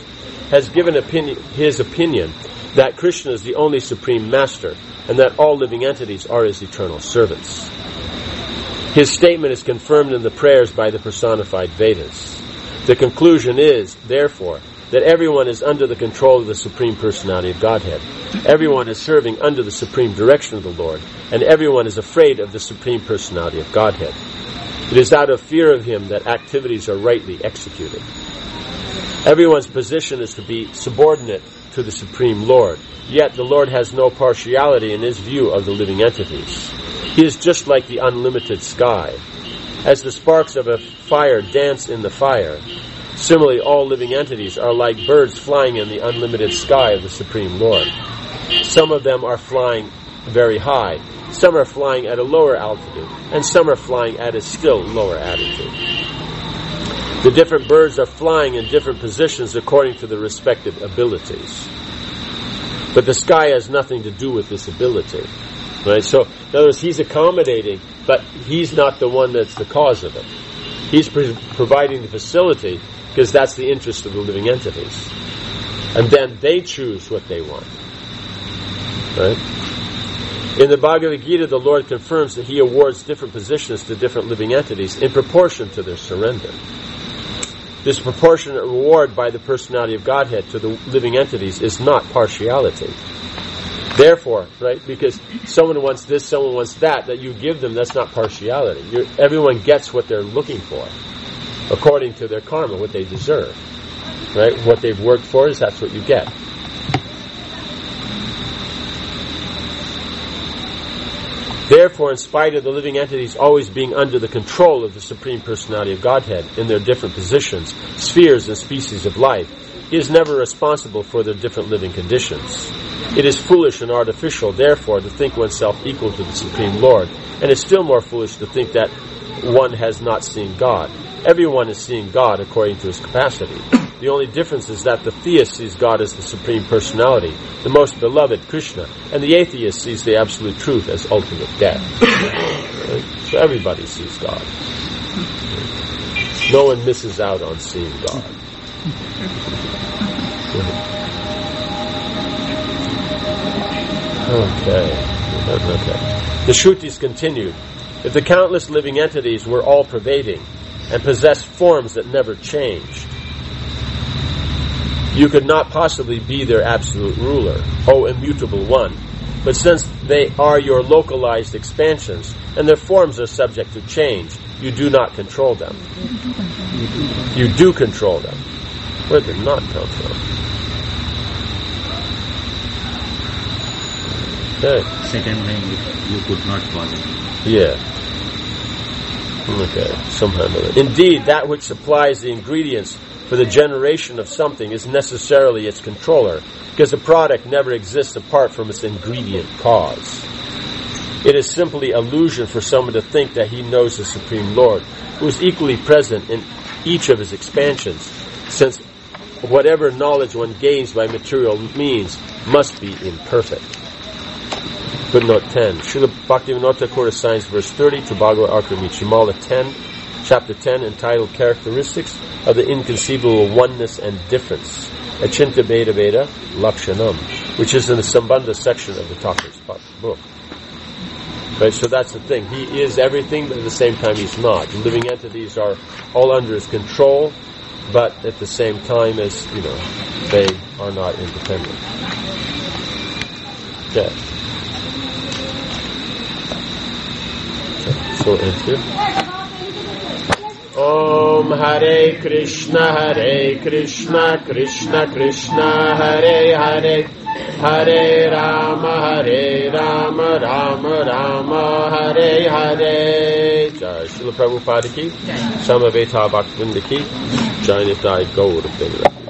has given opinion, his opinion that Krishna is the only supreme master and that all living entities are his eternal servants. His statement is confirmed in the prayers by the personified Vedas. The conclusion is, therefore, that everyone is under the control of the Supreme Personality of Godhead. Everyone is serving under the supreme direction of the Lord, and everyone is afraid of the Supreme Personality of Godhead. It is out of fear of him that activities are rightly executed. Everyone's position is to be subordinate to the Supreme Lord, yet the Lord has no partiality in his view of the living entities. He is just like the unlimited sky. As the sparks of a fire dance in the fire, similarly all living entities are like birds flying in the unlimited sky of the Supreme Lord. Some of them are flying very high, some are flying at a lower altitude, and some are flying at a still lower altitude. The different birds are flying in different positions according to their respective abilities. But the sky has nothing to do with this ability. Right? So, in other words, he's accommodating, but he's not the one that's the cause of it. He's pre- providing the facility because that's the interest of the living entities. And then they choose what they want. Right? In the Bhagavad Gita, the Lord confirms that he awards different positions to different living entities in proportion to their surrender. This proportionate reward by the personality of Godhead to the living entities is not partiality. Therefore, right, because someone wants this, someone wants that, that you give them, that's not partiality. You're, everyone gets what they're looking for, according to their karma, what they deserve. Right? What they've worked for is that's what you get. Therefore, in spite of the living entities always being under the control of the Supreme Personality of Godhead in their different positions, spheres, and species of life, he is never responsible for their different living conditions. It is foolish and artificial, therefore, to think oneself equal to the Supreme Lord, and it's still more foolish to think that one has not seen God. Everyone is seeing God according to his capacity. The only difference is that the theist sees God as the Supreme Personality, the most beloved Krishna, and the atheist sees the Absolute Truth as ultimate death. Right? So everybody sees God. No one misses out on seeing God. Okay. Okay. The Shrutis continued, if the countless living entities were all-pervading and possessed forms that never changed, you could not possibly be their absolute ruler, O immutable one. But since they are your localized expansions, and their forms are subject to change, you do not control them. You do control them. Where did not come from? Okay. Second line, you could not call it. Yeah. Okay. Somehow or other. Indeed, that which supplies the ingredients for the generation of something is necessarily its controller, because the product never exists apart from its ingredient cause. It is simply illusion for someone to think that he knows the Supreme Lord, who is equally present in each of his expansions, since whatever knowledge one gains by material means must be imperfect. Footnote ten. Srila Bhaktivinoda Thakur assigns verse thirty to Bhagavad Arka Michimala ten, chapter ten, entitled Characteristics of the Inconceivable Oneness and Difference, Achinta Veda Veda Lakshanam, which is in the Sambandha section of the Thakur's book. Right, so that's the thing. He is everything, but at the same time he's not. The living entities are all under his control, but at the same time as, you know, they are not independent. Okay. So answer. Om Hare Krishna Hare Krishna Krishna Krishna Hare Hare Hare Rama Hare Rama Rama Rama Hare Hare. Jai Srila Prabhupada ki, Samaveta Bhaktivinoda ki, Jai Nitai Gaur Bhaktivinoda.